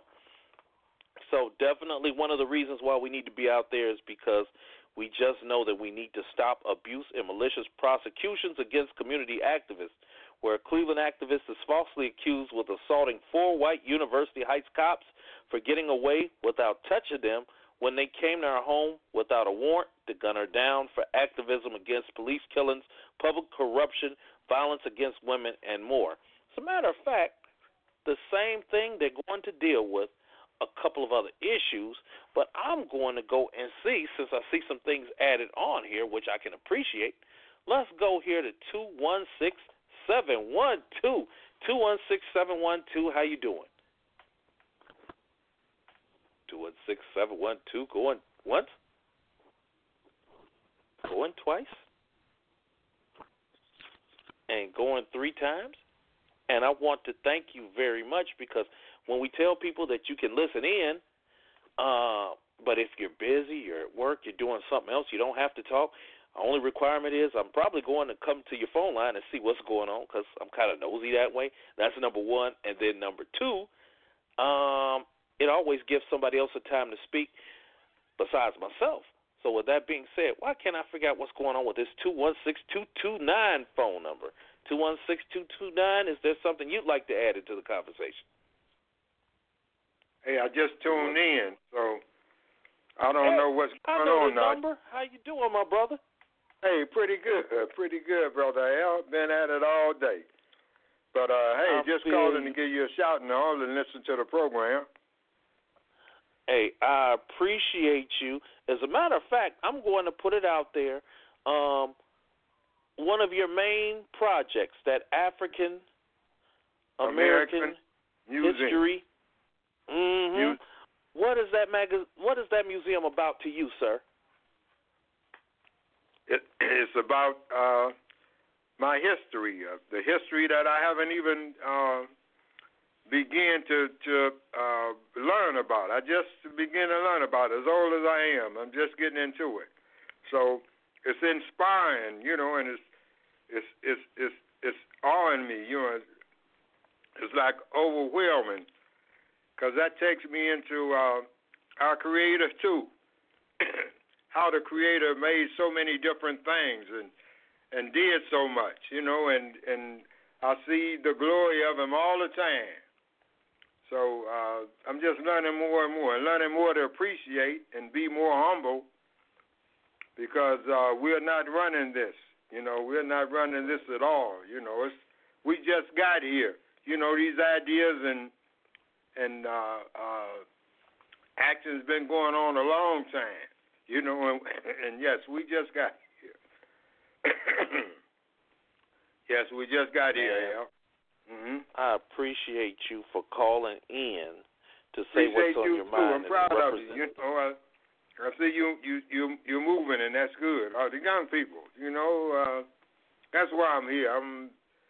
C: So definitely one of the reasons why we need to be out there is because we just know that we need to stop abuse and malicious prosecutions against community activists, where a Cleveland activist is falsely accused with assaulting four white University Heights cops for getting away without touching them when they came to our home without a warrant to gun her down for activism against police killings, public corruption, violence against women, and more. As a matter of fact, the same thing they're going to deal with a couple of other issues, but I'm going to go and see, since I see some things added on here, which I can appreciate. Let's go here to two one six, seven one two. two one six, seven one two, how you doing? two one six, seven one two, going once? Going twice? And going three times? And I want to thank you very much, because when we tell people that you can listen in, uh, but if you're busy, you're at work, you're doing something else, you don't have to talk. The only requirement is I'm probably going to come to your phone line and see what's going on, because I'm kind of nosy that way. That's number one. And then number two, um, it always gives somebody else a time to speak besides myself. So with that being said, why can't I figure out what's going on with this two one six, two two nine phone number? two one six, two two nine, is there something you'd like to add into the conversation?
I: Hey, I just tuned in, so I don't
C: hey,
I: know what's going
C: I know
I: on
C: the
I: now.
C: number. How you doing, my brother?
I: Hey, pretty good, pretty good, brother Al. Been at it all day. But, uh, hey,
C: I
I: just
C: feel
I: calling
C: you.
I: to give you a shout and all and listen to the program.
C: Hey, I appreciate you. As a matter of fact, I'm going to put it out there. Um, one of your main projects, that African American,
I: American
C: history. Mm-hmm. What is that mag- What is that museum about to you, sir?
I: It, it's about uh, my history, uh, the history that I haven't even uh, began to to uh, learn about. I just begin to learn about it, as old as I am. I'm just getting into it. So it's inspiring, you know, and it's it's it's it's it's awing me, you know. It's like overwhelming, because that takes me into uh, our Creator too. How the Creator made so many different things and and did so much, you know, and and I see the glory of Him all the time. So uh, I'm just learning more and more, and learning more to appreciate and be more humble, because uh, we're not running this, you know, we're not running this at all, you know. It's we just got here, you know. These ideas and and uh, uh, actions been going on a long time. You know, and, and yes, we just got here. yes, we just got here, Al. Mm-hmm.
C: I appreciate you for calling in to say
I: appreciate
C: what's on
I: you
C: your
I: too.
C: mind.
I: I'm proud
C: and
I: of you. You know, I, I see you, you, you, you're moving, and that's good. Uh, the young people, you know, uh, that's why I'm here. I'm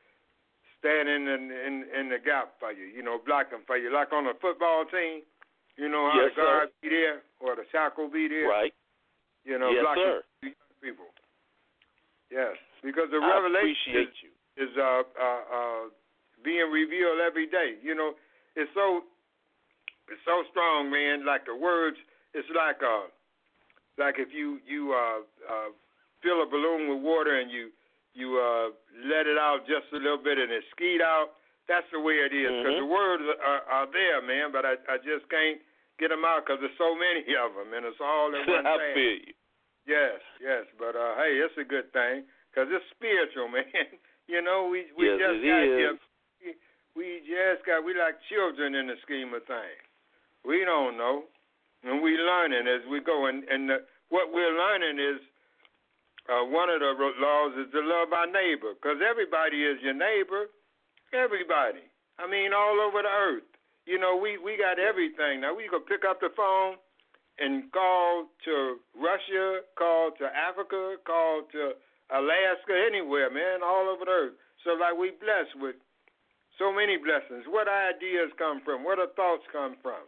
I: standing in, in in the gap for you, you know, blocking for you, like on a football team. You know how
C: yes,
I: the guard
C: sir.
I: be there or the tackle be there.
C: Right.
I: You know,
C: yes,
I: blocking
C: sir.
I: people. Yes, because the
C: I
I: revelation
C: appreciate you.
I: is, is uh, uh, uh, being revealed every day. You know, it's so it's so strong, man. Like the words, it's like uh, like if you you uh, uh, fill a balloon with water and you you uh, let it out just a little bit and it skeet out. That's the way it is, because
C: mm-hmm.
I: the words are, are there, man. But I I just can't get them out because there's so many of them, and it's all in one
C: I
I: thing.
C: feel you.
I: Yes, yes, but uh, hey, it's a good thing because it's spiritual, man. you know, we we
C: yes,
I: just
C: it
I: got
C: is.
I: here. We, we just got. We like children in the scheme of things. We don't know, and we learning as we go. And and the, what we're learning is uh, one of the laws is to love our neighbor, because everybody is your neighbor. Everybody. I mean, all over the earth. You know, we, we got everything. Now, we can pick up the phone and call to Russia, call to Africa, call to Alaska, anywhere, man, all over the earth. So, like, we blessed with so many blessings. What ideas come from? Where the thoughts come from?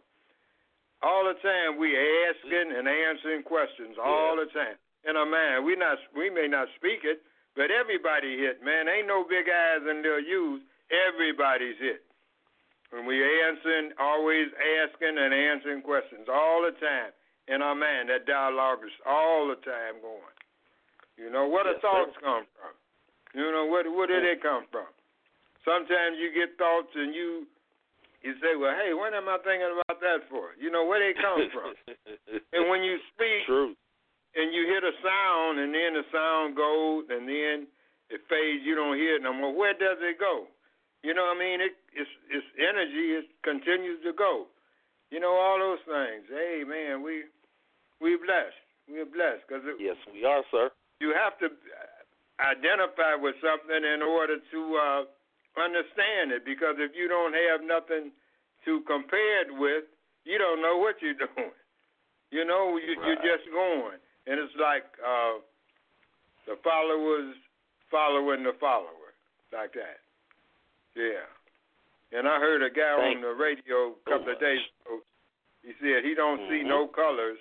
I: All the time we asking and answering questions, all
C: yeah.
I: the time. And, uh, man, we not we may not speak it, but everybody hit, man. Ain't no big eyes and little U's. Everybody's hit. And we answering, always asking and answering questions all the time. And our man, that dialogue is all the time going. You know, where
C: yes,
I: the thoughts
C: sir.
I: come from? You know, where, where did they come from? Sometimes you get thoughts and you you say, well, hey, what am I thinking about that for? You know, where they come from? And when you speak
C: True.
I: and you hear the sound and then the sound goes and then it fades, you don't hear it no more. Where does it go? You know what I mean? It, it's, it's energy. It continues to go. You know, all those things. Hey, man, we, we're blessed. We're blessed. Cause it,
C: yes, we are, sir.
I: You have to identify with something in order to uh, understand it, because if you don't have nothing to compare it with, you don't know what you're doing. You know, you,
C: right.
I: you're just going. And it's like uh, the followers following the follower, like that. Yeah. And I heard a guy
C: Thank
I: on the radio a couple
C: so
I: of days ago. He said he don't
C: mm-hmm.
I: see no colors.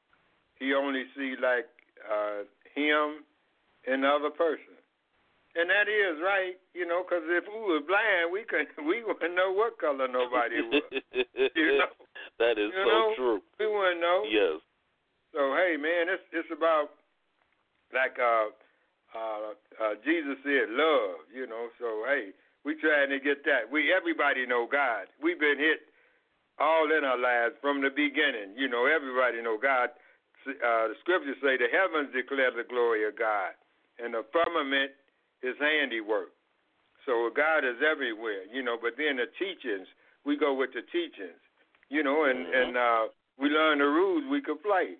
I: He only see like uh, him and the other person. And that is right, you know, because if we were blind, we couldn't we wouldn't know what color nobody was. You know?
C: That is
I: you
C: so
I: know?
C: true.
I: We wouldn't know.
C: Yes.
I: So hey, man, it's it's about like uh, uh, uh, Jesus said, love. You know, so hey. We trying to get that. We everybody know God. We've been hit all in our lives from the beginning. You know, everybody know God. Uh, the scriptures say the heavens declare the glory of God. and the firmament is handiwork. So God is everywhere, you know, but then the teachings, we go with the teachings, you know, and, mm-hmm. and uh, we learn the rules we could play.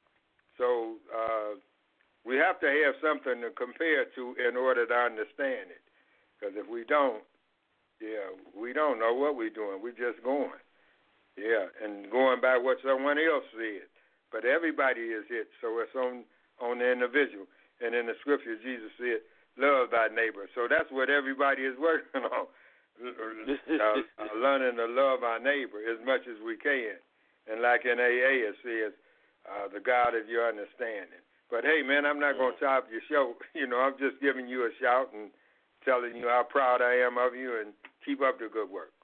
I: So uh, we have to have something to compare to in order to understand it. Because if we don't, yeah, we don't know what we're doing. We're just going. Yeah, and going by what someone else said. But everybody is it, so it's on, on the individual. And in the scripture, Jesus said, love thy neighbor. So that's what everybody is working on, uh, uh, learning to love our neighbor as much as we can. And like in A A, it says, uh, the God of your understanding. But, hey, man, I'm not going to top your show. You know, I'm just giving you a shout and telling you how proud I am of you, and keep up the good work.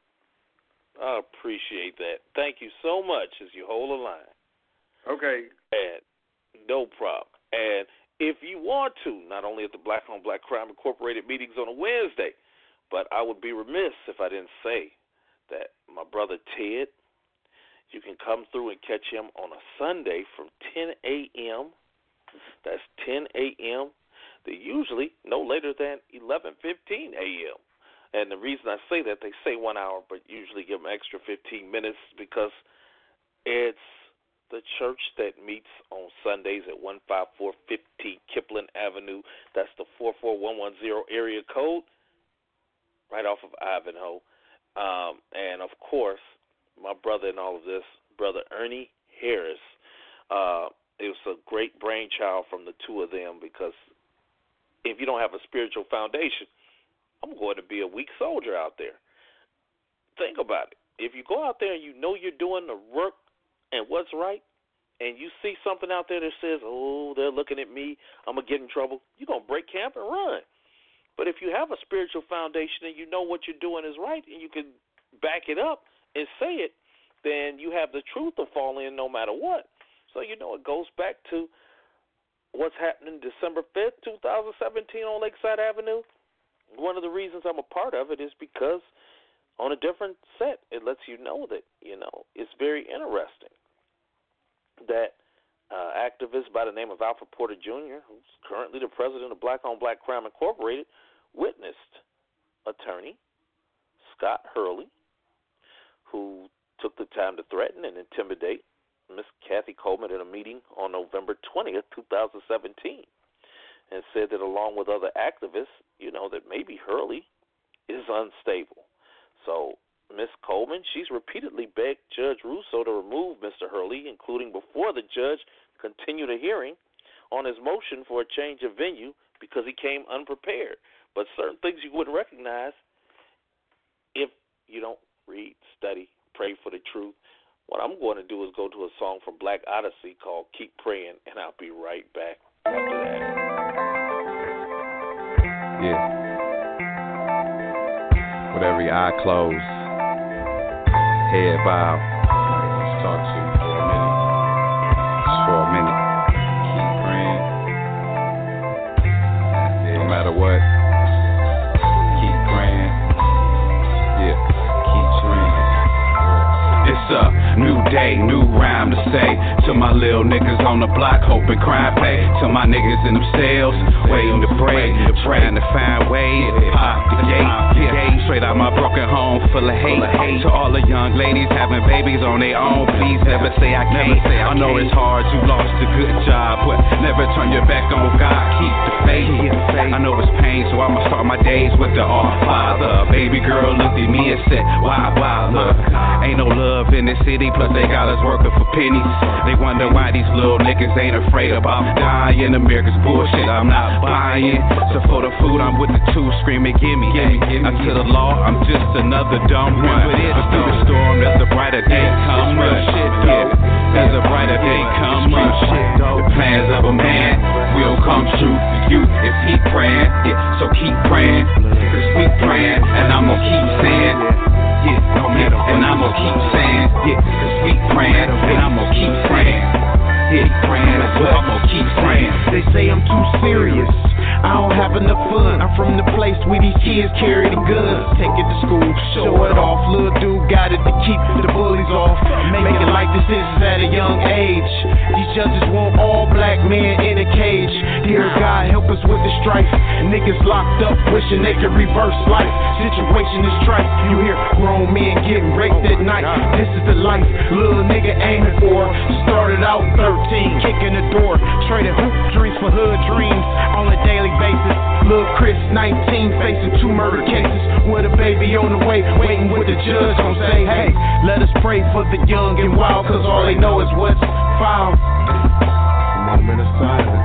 C: I appreciate that. Thank you so much as you hold the line.
I: Okay.
C: And no problem. And if you want to, not only at the Black on Black Crime Incorporated meetings on a Wednesday, but I would be remiss if I didn't say that my brother Ted, you can come through and catch him on a Sunday from ten a.m. That's ten a.m. They're usually no later than eleven fifteen a.m. And the reason I say that, they say one hour, but usually give them extra fifteen minutes because it's the church that meets on Sundays at one five four fifty Kipling Avenue. That's the four four one one zero area code, right off of Ivanhoe. Um, and, of course, my brother in all of this, Brother Ernie Harris. Uh, it was a great brainchild from the two of them because if you don't have a spiritual foundation, I'm going to be a weak soldier out there. Think about it. If you go out there and you know you're doing the work and what's right, and you see something out there that says, oh, they're looking at me, I'm going to get in trouble, you're going to break camp and run. But if you have a spiritual foundation and you know what you're doing is right and you can back it up and say it, then you have the truth to fall in no matter what. So, you know, it goes back to what's happening December fifth, twenty seventeen on Lakeside Avenue. One of the reasons I'm a part of it is because on a different set, it lets you know that, you know, it's very interesting that uh, activist by the name of Alfred Porter Junior, who's currently the president of Black on Black Crime Incorporated, witnessed attorney Scott Hurley, who took the time to threaten and intimidate Miss Kathy Coleman at a meeting on November twentieth, twenty seventeen, and said that along with other activists, you know, that maybe Hurley is unstable. So Miss Coleman, she's repeatedly begged Judge Russo to remove Mister Hurley, including before the judge continued a hearing on his motion for a change of venue because he came unprepared. But certain things you wouldn't recognize if you don't read, study, pray for the truth. What I'm going to do is go to a song from Black Odyssey called Keep Praying, and I'll be right back after that.
J: Yeah. With every eye closed, head bowed, let's talk to you for a minute. Just for a minute. Keep praying. No matter what, keep praying. Yeah, keep praying. It's a new day, new rhyme to say to my little niggas on the block, hoping crime pay. To my niggas in them cells, waiting to pray, trying to find ways, pop the gate, yeah. Straight out my broken home, full of hate. To all the young ladies having babies on their own, please never say I can't. I know it's hard, you lost a good job, but never turn your back on God. Keep the faith. I know it's pain, so I'ma start my days with the Our Father. Baby girl looked at me and said, why bother? Ain't no love in this city, plus they got us working for pennies. They wonder why these little niggas ain't afraid about dying. America's bullshit, I'm not buying. So for the food, I'm with the two screaming, gimme, gimme, gimme. Now to the law, I'm just another dumb one. But through the storm, there's a brighter day coming. Yeah, there's a brighter day coming. The plans of a man will come true for you if he praying. Yeah, so keep praying, cause we praying, and I'm gonna keep saying. Yeah, no matter what. And I'm gonna keep saying, yeah, cause we praying, and I'm gonna keep praying. Yeah, praying, but I'm gonna keep praying.
K: They say I'm too serious, I don't have enough fun. I'm from the place where these kids carry the guns. Take it to school, show it off, little dude got it to keep the bullies off, making life decisions at a young age. These judges want all black men in a cage. Dear God, help us with the strife. Niggas locked up, wishing they could reverse life. Situation is trite. You hear grown men getting raped at night. This is the life little nigga aiming for. Started out thirteen, kicking the door, trading hoop dreams for hood dreams on a daily basis. Lil' Chris, nineteen, facing two murder cases with a baby on the way, waiting with the judge gon' say, hey, let us pray for the young and wild, cause all they know is what's found. A moment of silence.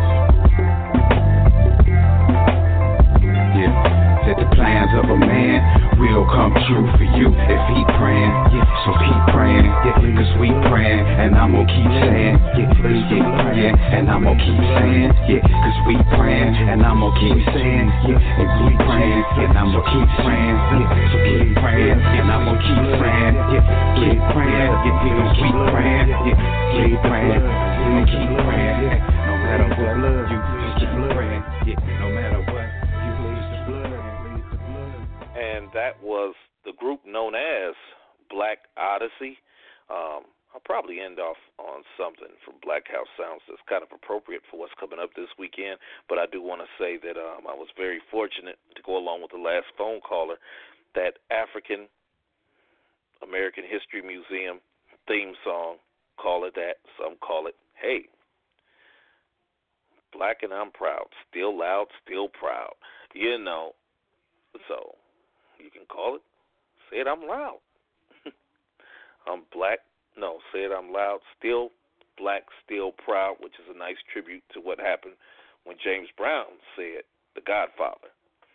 K: Yeah, said the plans of a man will come true for you if he praying. Yeah, so keep praying, yeah, cause we praying, and I'm gonna keep saying, yeah, cause keep praying, and I'm gonna keep saying, yeah, cause we praying, and I'm gonna keep saying, yeah, and we praying, and I'm gonna keep praying, yeah, so keep praying, and I'm gonna keep praying, yeah, keep praying, yeah, we gon' keep praying, yeah, keep praying, we gon' keep praying, yeah, no matter what, you just keep praying, yeah, no matter what, you lose the blood, and lose the blood.
C: And that was the group known as Black Odyssey. Um, I'll probably end off on something from Black House Sounds that's kind of appropriate for what's coming up this weekend, but I do want to say that um, I was very fortunate to go along with the last phone caller. That African American History Museum theme song, call it that, some call it, hey, black and I'm proud, still loud, still proud, you know, so you can call it, say it, I'm loud. I'm black, no, say it, I'm loud, still black, still proud, which is a nice tribute to what happened when James Brown said, the Godfather.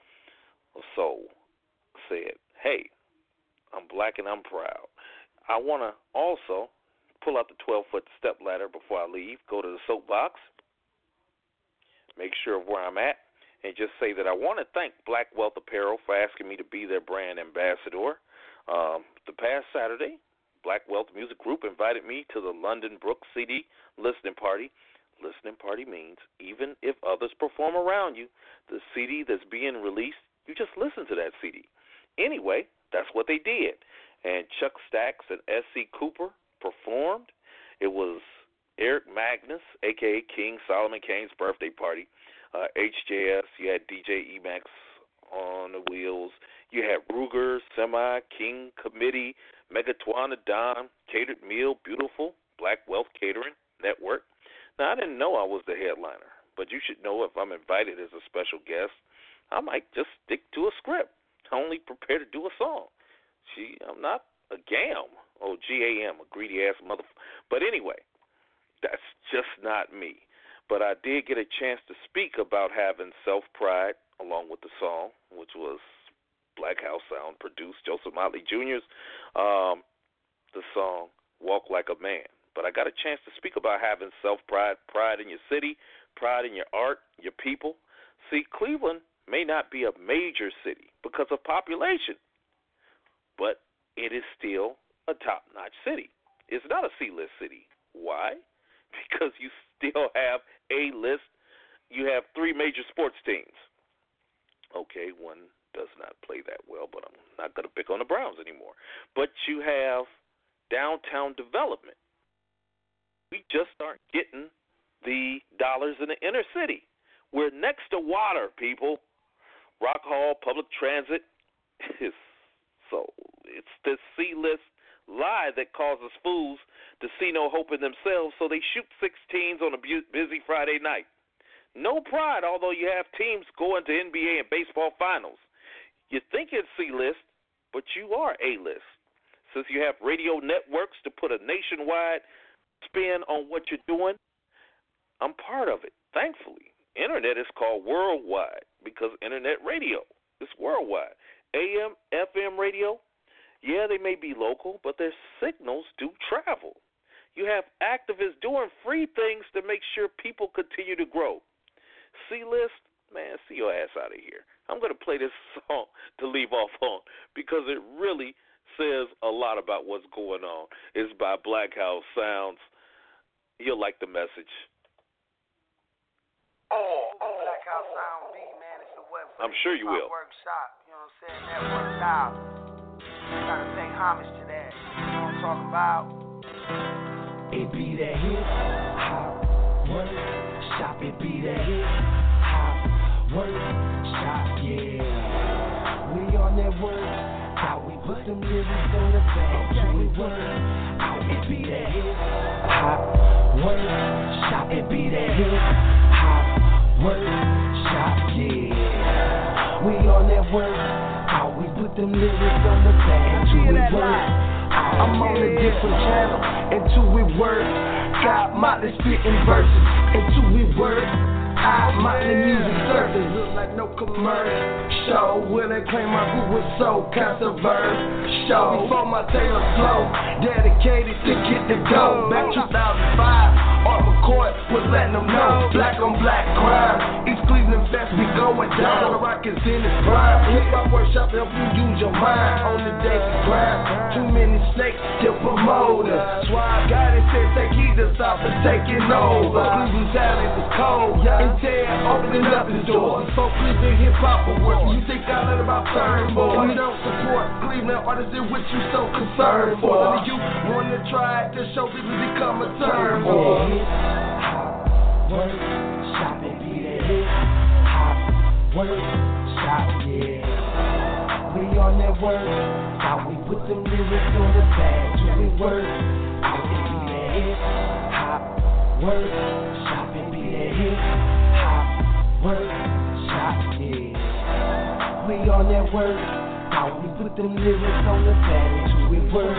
C: So, said, hey, I'm black and I'm proud. I want to also pull out the twelve-foot step ladder before I leave, go to the soapbox, make sure of where I'm at, and just say that I want to thank Black Wealth Apparel for asking me to be their brand ambassador. Um, the past Saturday, Black Wealth Music Group invited me to the London Brook C D listening party. Listening party means even if others perform around you, the C D that's being released, you just listen to that C D. Anyway, that's what they did. And Chuck Stacks and S C Cooper performed. It was Eric Magnus, a k a. King Solomon Kane's birthday party. Uh, H J S, you had D J Emax on the wheels. You had Ruger, Semi, King Committee, Megatwana Don, Catered Meal, Beautiful, Black Wealth Catering Network. Now, I didn't know I was the headliner, but you should know if I'm invited as a special guest, I might just stick to a script. I only prepare to do a song. See, I'm not a gam. Oh, G A M, a greedy-ass motherfucker. But anyway, that's just not me. But I did get a chance to speak about having self-pride along with the song, which was Black House Sound produced, Joseph Motley Junior's um, the song Walk Like a Man. But I got a chance to speak about having self-pride, pride in your city, pride in your art, your people. See, Cleveland may not be a major city because of population, but it is still a top-notch city. It's not a C-list city. Why? Because you still have A-list. You have three major sports teams. Okay, one does not play that well, but I'm not going to pick on the Browns anymore. But you have downtown development. We just aren't getting the dollars in the inner city. We're next to water, people. Rock Hall, public transit. is So it's this C-list lie that causes fools to see no hope in themselves, so they shoot six teams on a bu- busy Friday night. No pride, although you have teams going to N B A and baseball finals. You think it's C-list, but you are A-list. Since you have radio networks to put a nationwide spin on what you're doing, I'm part of it, thankfully. Internet is called worldwide because internet radio is worldwide. A M, F M radio, yeah, they may be local, but their signals do travel. You have activists doing free things to make sure people continue to grow. C-list, man, see your ass out of here. I'm going to play this song to leave off on because it really says a lot about what's going on. It's by Black House Sounds. You'll like the message.
L: Oh, oh, Black House Sound B, man, it's a web.
C: I'm sure you will.
L: Workshop, you know what I'm saying? Network style. Gotta pay homage to that. talk about.
K: It be that hip hop work shop. It be that hip hop work shop. Yeah, we on that work. How we put them lyrics on the page. We work out. It be that hip hop work shop. It be that hip hop work shop. Yeah, we on that work. How we put them lyrics on the page. We work. I'm on a different channel until we work. Got Motley spitting verses until we work. I Motley music surface look like no commercial. Show where they claim my group was so controversial. Show before my Taylor flow, dedicated to get the dough. Back two thousand five, Art McCoy was letting them know. Black on black crime, East Cleveland Fest be going down. The rock is in its prime. Hip hop workshop help you use your mind on the daily grind. Too many snakes to promote us. That's why I got it said take heed to stop and taking over. Cleveland talent is cold. And Ted opening up his doors. So Cleveland hip hop will work. You think I learned about third boy? We don't support Cleveland artists in which you so concerned for. None of you want to try it to show people become a turn boy. Hip hop work shop. It be that hip hop work shop. Yeah, we on that work. How we put them lyrics on the page. We work out. It be that hip hop work shop. It be that hip hop work shop. Yeah, we on that work. How we put them lyrics on the page. We work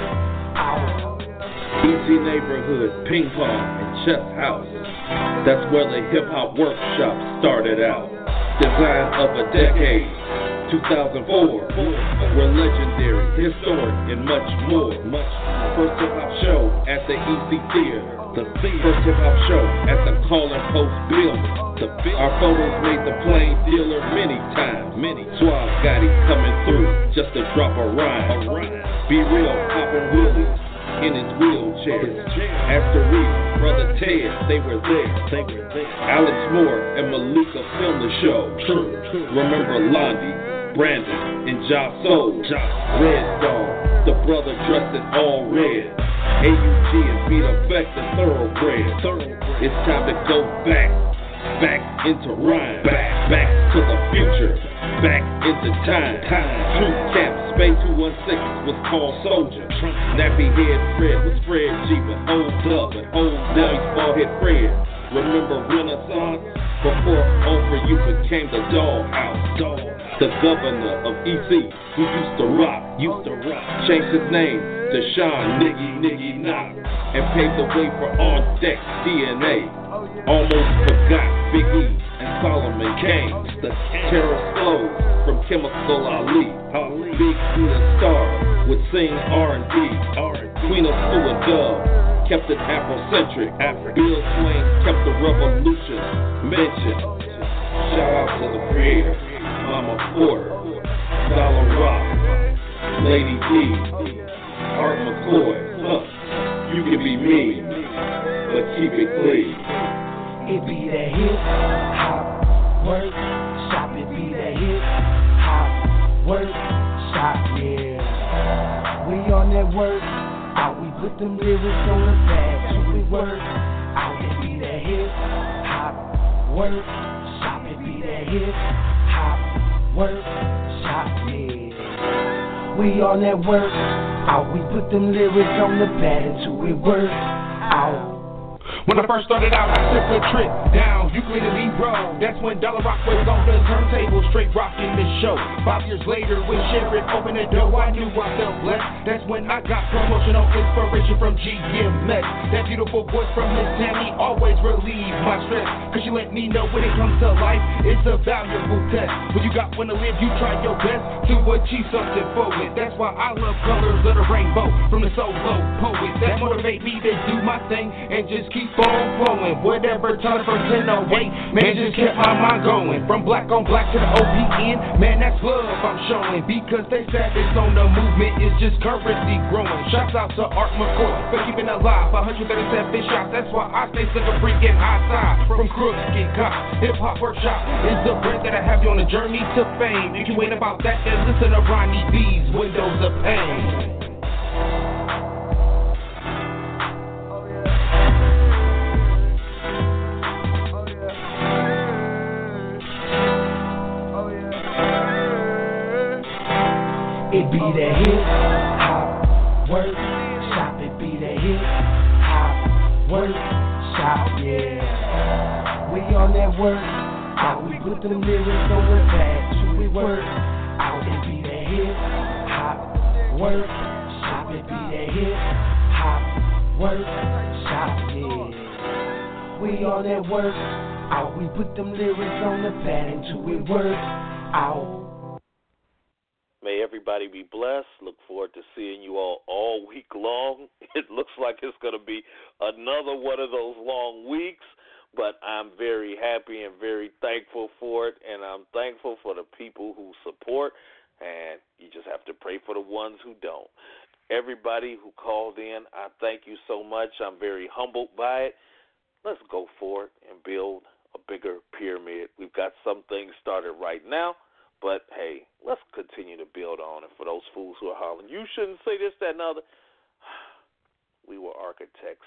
K: out.
B: Easy neighborhood, ping pong, and chess house. That's where the hip hop workshop started out. Design of a decade, two thousand four. We're legendary, historic, and much more. Much first hip hop show at the E C Theater. The first hip hop show at the Calling Post building. Our photos made the plain dealer many times. Many Suave Gotti coming through just to drop a rhyme. Be real, popping wheelies in his wheelchair. After Reese, Brother Ted, they were there. They were there. Alex Moore and Malika filmed the show. True. Remember Londi, Brandon, and Ja Soul. Red Dog, the brother dressed in all red. A U G and Beat Effect the thoroughbred. It's time to go back, back into rhyme, back, back to the future, back into time. True Cap, Space two one six was called Soldier. Nappy Head Fred was Fred G, but hold up, but hold now he's bald head Fred. Remember Renaissance? Before Over You became the Dollhouse. The governor of E C, who used to rock, used to rock, changed his name to Sean Niggy Niggy Knock, and paved the way for On Deck D N A. Almost forgot Big E and Solomon Kane. The Terror Flows from Chemical Ali. Big Buddha Star would sing R and B. Queen of Sue and Dove kept it Afrocentric. Bill Swain kept the revolution mentioned. Shout out to the creator, Mama Porter, Dollar Rock, Lady D, Art McCoy. Huh. You can be mean, but keep it clean.
K: It be that hip hop work shop. It be that hip hop work shop. Yeah, we on that work. Out we put them lyrics on the page. We work out. It be that hip hop work shop. It be that hip hop work shop. Yeah, we on that work. Out we put them lyrics on the page. We work out.
M: When I first started out, I took a trip down Euclid and Ebro. That's when Dollar Rock was on the turntable, straight rocking the show. Five years later, when Sheriff opened the door, I knew I felt blessed. That's when I got promotional inspiration from G M S. That beautiful voice from Miss Tammy always relieved my stress, cause she let me know when it comes to life, it's a valuable test. When you got one to live, you try your best to achieve something for it. That's why I love colors of the rainbow from the solo poet. That motivate me to do my thing and just keep on flowing. Whatever time from ten oh eight, man, just kept my mind going. From black on black to the O P N, man, that's love I'm showing. Because they said it's on the movement, it's just currency growing. Shouts out to Art McCoy for keeping alive one hundred thirty-seven shots. That's why I stay such a freaking high side. From crooks get cops, hip hop workshop is the brand that I have you on a journey to fame. If you ain't about that, then listen to Ronnie B's Windows of Pain.
N: be that hip hop workshop. It be that hip hop workshop, yeah. We on that work out. We put them lyrics on the pad till we work out. It be that hip hop workshop. It be that hip hop workshop, yeah. We on that work out. We put them lyrics on the pad until we work out.
C: May everybody be blessed. Look forward to seeing you all all week long. It looks like it's going to be another one of those long weeks, but I'm very happy and very thankful for it, and I'm thankful for the people who support, and you just have to pray for the ones who don't. Everybody who called in, I thank you so much. I'm very humbled by it. Let's go for it and build a bigger pyramid. We've got some things started right now, but, hey, let's continue to build on it. For those fools who are hollering, you shouldn't say this, that, and other. We were architects.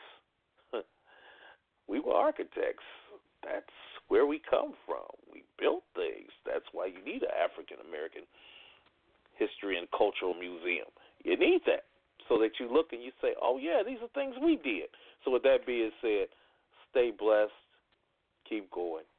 C: We were architects. That's where we come from. We built things. That's why you need an African-American History and Cultural Museum. You need that so that you look and you say, oh, yeah, these are things we did. So with that being said, stay blessed. Keep going.